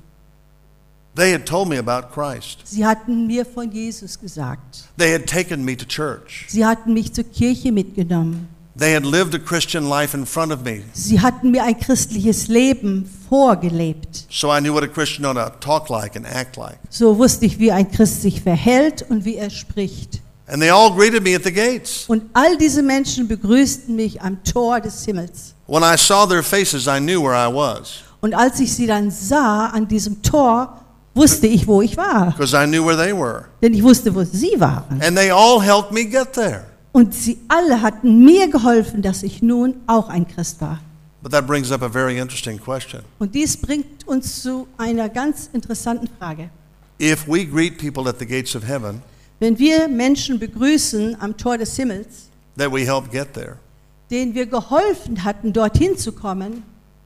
Speaker 2: They had told me about Christ.
Speaker 3: Sie hatten mir von Jesus gesagt.
Speaker 2: They had taken me to church.
Speaker 3: Sie hatten mich zur Kirche mitgenommen.
Speaker 2: They had lived a Christian life in front of me.
Speaker 3: Sie hatten mir ein christliches Leben vorgelebt.
Speaker 2: So I knew what a Christian ought to talk like and act like.
Speaker 3: So wusste ich, wie ein Christ sich verhält und wie er spricht.
Speaker 2: And they all greeted me at the gates.
Speaker 3: Und all diese Menschen begrüßten mich am Tor des Himmels.
Speaker 2: When I saw their faces, I knew where I was
Speaker 3: Und als ich sie dann sah an diesem Tor, wusste ich, wo ich war.
Speaker 2: because I knew where they were.
Speaker 3: Denn ich wusste, wo sie waren.
Speaker 2: And they all helped me get there.
Speaker 3: Und sie alle hatten mir geholfen, dass ich nun auch ein Christ war.
Speaker 2: But that brings up a very interesting question.
Speaker 3: Und dies bringt uns zu einer ganz interessanten Frage.
Speaker 2: If we greet people at the gates of heaven
Speaker 3: Wenn wir Menschen begrüßen am Tor des Himmels,
Speaker 2: that we helped get there,
Speaker 3: denen wir geholfen hatten, dorthin zu kommen,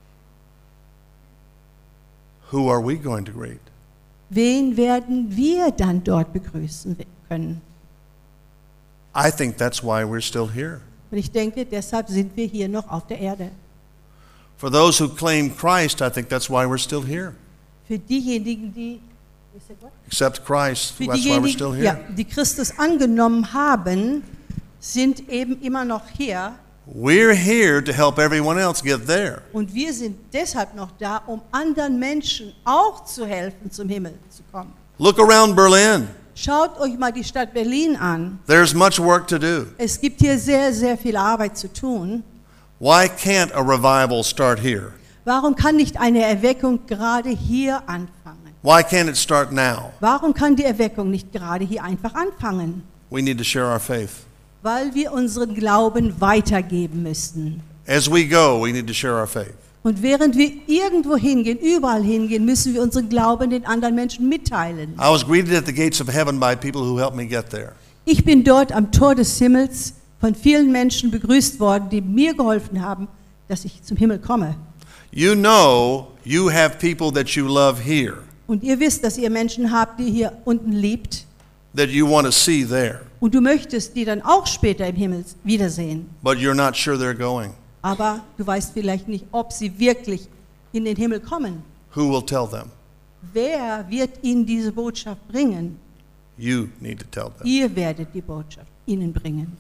Speaker 2: who are we going to greet?
Speaker 3: wen werden wir dann dort begrüßen können?
Speaker 2: I think that's why we're still here.
Speaker 3: Und ich denke, deshalb sind wir hier noch auf der Erde.
Speaker 2: For those who claim Christ, I think that's why we're still here.
Speaker 3: Für diejenigen, die,
Speaker 2: Accept Christ,
Speaker 3: für
Speaker 2: that's why we're still
Speaker 3: diejenigen ja,
Speaker 2: here.
Speaker 3: die Christus angenommen haben, sind eben immer noch hier.
Speaker 2: We're here to help everyone else get there.
Speaker 3: Und wir sind deshalb noch da, um anderen Menschen auch zu helfen, zum Himmel zu kommen.
Speaker 2: Look around Berlin.
Speaker 3: Schaut euch mal die Stadt Berlin an.
Speaker 2: There's much work to do.
Speaker 3: Es gibt hier sehr, sehr viel Arbeit zu tun.
Speaker 2: Why can't a revival start here?
Speaker 3: Warum kann nicht eine Erweckung gerade hier anfangen?
Speaker 2: Why can't it start now?
Speaker 3: Warum kann die Erweckung nicht gerade hier einfach anfangen?
Speaker 2: We need to share our faith.
Speaker 3: Weil wir unseren Glauben weitergeben müssen.
Speaker 2: As we go, we need to share our faith.
Speaker 3: Und während wir irgendwo hingehen, überall hingehen, müssen wir unseren Glauben den anderen Menschen mitteilen.
Speaker 2: I was greeted at the gates of heaven by people who helped me get there.
Speaker 3: Ich bin dort am Tor des Himmels von vielen Menschen begrüßt worden, die mir geholfen haben, dass ich zum Himmel komme.
Speaker 2: You know you have people that you love here.
Speaker 3: Und ihr wisst, dass ihr Menschen habt, die hier unten liebt.
Speaker 2: that you want to see there,
Speaker 3: Und du möchtest die dann auch später im Himmel wiedersehen.
Speaker 2: but you're not sure they're going.
Speaker 3: Aber du weißt vielleicht nicht, ob sie wirklich in den Himmel kommen.
Speaker 2: Who will tell them?
Speaker 3: Wer wird ihnen diese Botschaft bringen?
Speaker 2: You need to tell them.
Speaker 3: Ihr werdet die Botschaft ihnen bringen.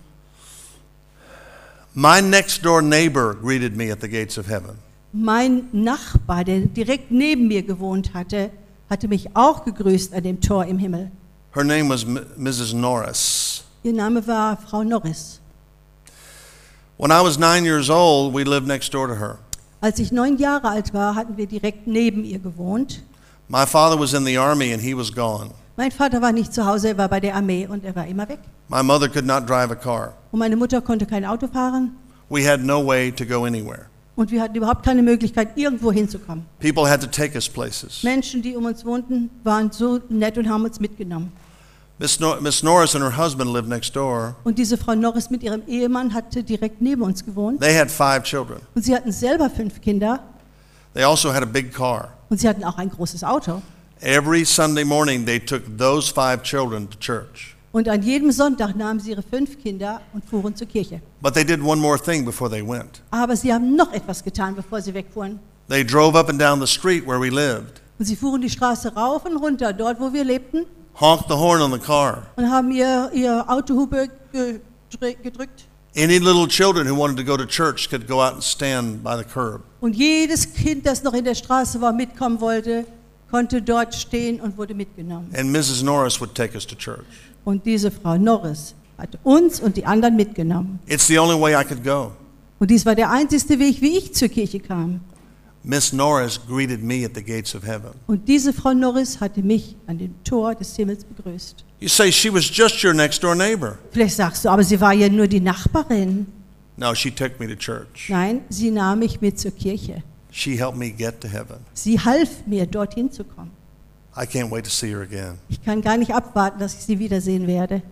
Speaker 2: My next door neighbor greeted me at the gates of heaven.
Speaker 3: Mein Nachbar, der direkt neben mir gewohnt hatte, hatte mich auch gegrüßt an dem Tor im Himmel.
Speaker 2: Her name was M- Missus Norris.
Speaker 3: Ihr Name war Frau Norris.
Speaker 2: When I was nine years old, we lived next door to her.
Speaker 3: Als ich neun Jahre alt war, hatten wir direkt neben ihr gewohnt.
Speaker 2: My father was in the army and he was gone.
Speaker 3: Mein Vater war nicht zu Hause, er war bei der Armee und er war immer weg.
Speaker 2: My mother could not drive a car.
Speaker 3: Und meine Mutter konnte kein Auto fahren
Speaker 2: We had no way to go anywhere.
Speaker 3: und wir hatten überhaupt keine Möglichkeit, irgendwo hinzukommen.
Speaker 2: People had to take us places.
Speaker 3: Menschen, die um uns wohnten, waren so nett und haben uns mitgenommen.
Speaker 2: Miss, Nor- Miss Norris and her husband lived next door.
Speaker 3: Und diese Frau Norris mit ihrem Ehemann hatte direkt neben uns gewohnt.
Speaker 2: They had five children.
Speaker 3: Und sie hatten selber fünf Kinder
Speaker 2: They also had a big car.
Speaker 3: und sie hatten auch ein großes Auto.
Speaker 2: Every Sunday morning, they took those five children to church.
Speaker 3: Und an jedem Sonntag nahmen sie ihre fünf Kinder und fuhren zur Kirche.
Speaker 2: But they did one more thing before they went.
Speaker 3: Aber sie haben noch etwas getan, bevor sie wegfuhren.
Speaker 2: They drove up and down the street where we lived,
Speaker 3: Und sie fuhren die Straße rauf und runter, dort wo wir lebten,
Speaker 2: honked the horn on the car.
Speaker 3: und haben ihr, ihr Autohupe gedrü- gedrückt.
Speaker 2: Any little children who wanted to go to church could go out and stand by the curb.
Speaker 3: Und jedes Kind, das noch in der Straße war, mitkommen wollte, konnte dort stehen und wurde mitgenommen.
Speaker 2: And Missus Norris would take us to church.
Speaker 3: Und diese Frau Norris hat uns und die anderen mitgenommen.
Speaker 2: It's the only way I could go.
Speaker 3: Und dies war der einzige Weg, wie ich zur Kirche kam.
Speaker 2: Miss Norris greeted me at the gates of heaven.
Speaker 3: Und diese Frau Norris hatte mich an dem Tor des Himmels begrüßt.
Speaker 2: You say she was just your next door neighbor.
Speaker 3: Vielleicht sagst du, aber sie war ja nur die Nachbarin.
Speaker 2: No, she took me to church.
Speaker 3: Nein, sie nahm mich mit zur Kirche.
Speaker 2: She helped me get to heaven.
Speaker 3: Sie half mir, dorthin zu kommen.
Speaker 2: I can't wait to see her again.
Speaker 3: Ich kann gar nicht abwarten, dass ich sie wiedersehen werde.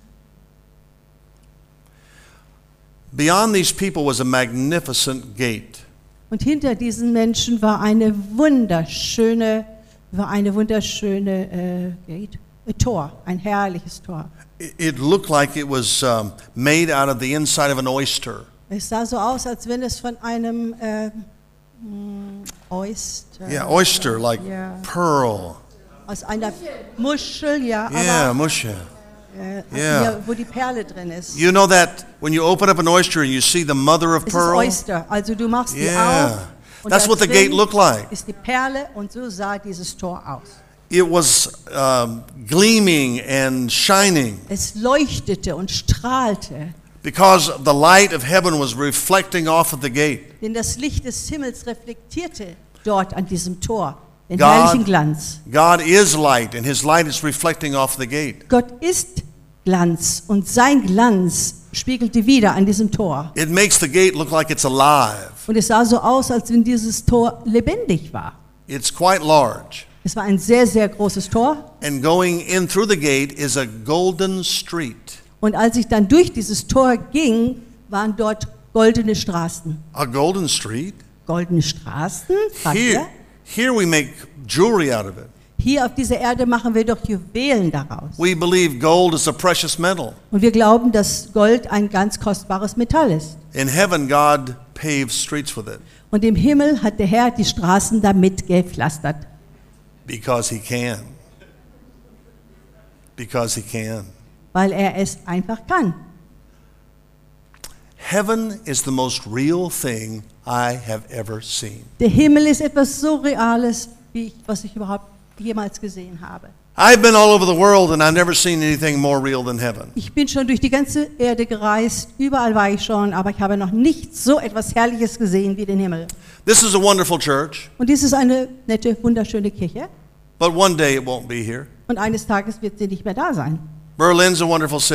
Speaker 2: Beyond these people was a magnificent gate.
Speaker 3: Und hinter diesen Menschen war eine wunderschöne, war eine wunderschöne äh, Gate, ein Tor, ein herrliches Tor.
Speaker 2: It- It looked like it was um, made out of the inside of an oyster.
Speaker 3: Es sah so aus, als wenn es von einem äh, mm, Oyster,
Speaker 2: Yeah, oyster, like
Speaker 3: Yeah.
Speaker 2: pearl.
Speaker 3: aus einer Muschel, ja,
Speaker 2: Yeah,
Speaker 3: aber
Speaker 2: musha.
Speaker 3: äh,
Speaker 2: yeah.
Speaker 3: hier, wo die Perle drin ist.
Speaker 2: You know that when you open up an oyster and you see the mother of
Speaker 3: Es ist
Speaker 2: pearl?
Speaker 3: Oyster, also du machst die
Speaker 2: Yeah.
Speaker 3: auf und
Speaker 2: That's
Speaker 3: da
Speaker 2: what the
Speaker 3: drin
Speaker 2: gate looked like.
Speaker 3: ist die Perle und so sah dieses Tor aus.
Speaker 2: It was um, gleaming and shining
Speaker 3: Es leuchtete und strahlte,
Speaker 2: because the light of heaven was reflecting off of the gate.
Speaker 3: denn das Licht des Himmels reflektierte dort an diesem Tor den
Speaker 2: God-
Speaker 3: herrlichen Glanz.
Speaker 2: God is light, and His light is reflecting off the gate.
Speaker 3: Gott ist Glanz und sein Glanz spiegelte wieder an diesem Tor.
Speaker 2: It makes the gate look like it's alive.
Speaker 3: Und es sah so aus, als wenn dieses Tor lebendig war.
Speaker 2: It's quite large.
Speaker 3: Es war ein sehr, sehr großes Tor.
Speaker 2: And going in through the gate is a golden street.
Speaker 3: Und als ich dann durch dieses Tor ging, waren dort goldene Straßen.
Speaker 2: A golden street?
Speaker 3: Goldene Straßen? Fragt
Speaker 2: Here,
Speaker 3: ihr?
Speaker 2: here we make jewelry out of it.
Speaker 3: Hier auf dieser Erde machen wir doch Juwelen daraus.
Speaker 2: We believe gold is a precious metal.
Speaker 3: Und wir glauben, dass Gold ein ganz kostbares Metall ist.
Speaker 2: In heaven, God paves streets with it
Speaker 3: Und im Himmel hat der Herr die Straßen damit gepflastert.
Speaker 2: because He can. Because He can.
Speaker 3: Weil er es einfach kann.
Speaker 2: Heaven is the most real thing I have ever seen.
Speaker 3: Der Himmel ist etwas so Reales, wie ich, was ich überhaupt jemals gesehen habe.
Speaker 2: I've been all over the world and I've never seen anything more real than heaven.
Speaker 3: Ich bin schon durch die ganze Erde gereist, überall war ich schon, aber ich habe noch nicht so etwas Herrliches gesehen wie den Himmel.
Speaker 2: This is a wonderful church,
Speaker 3: Und dies ist eine nette, wunderschöne Kirche.
Speaker 2: but one day it won't be here.
Speaker 3: Und eines Tages wird sie nicht mehr da sein.
Speaker 2: Berlin's a wonderful city.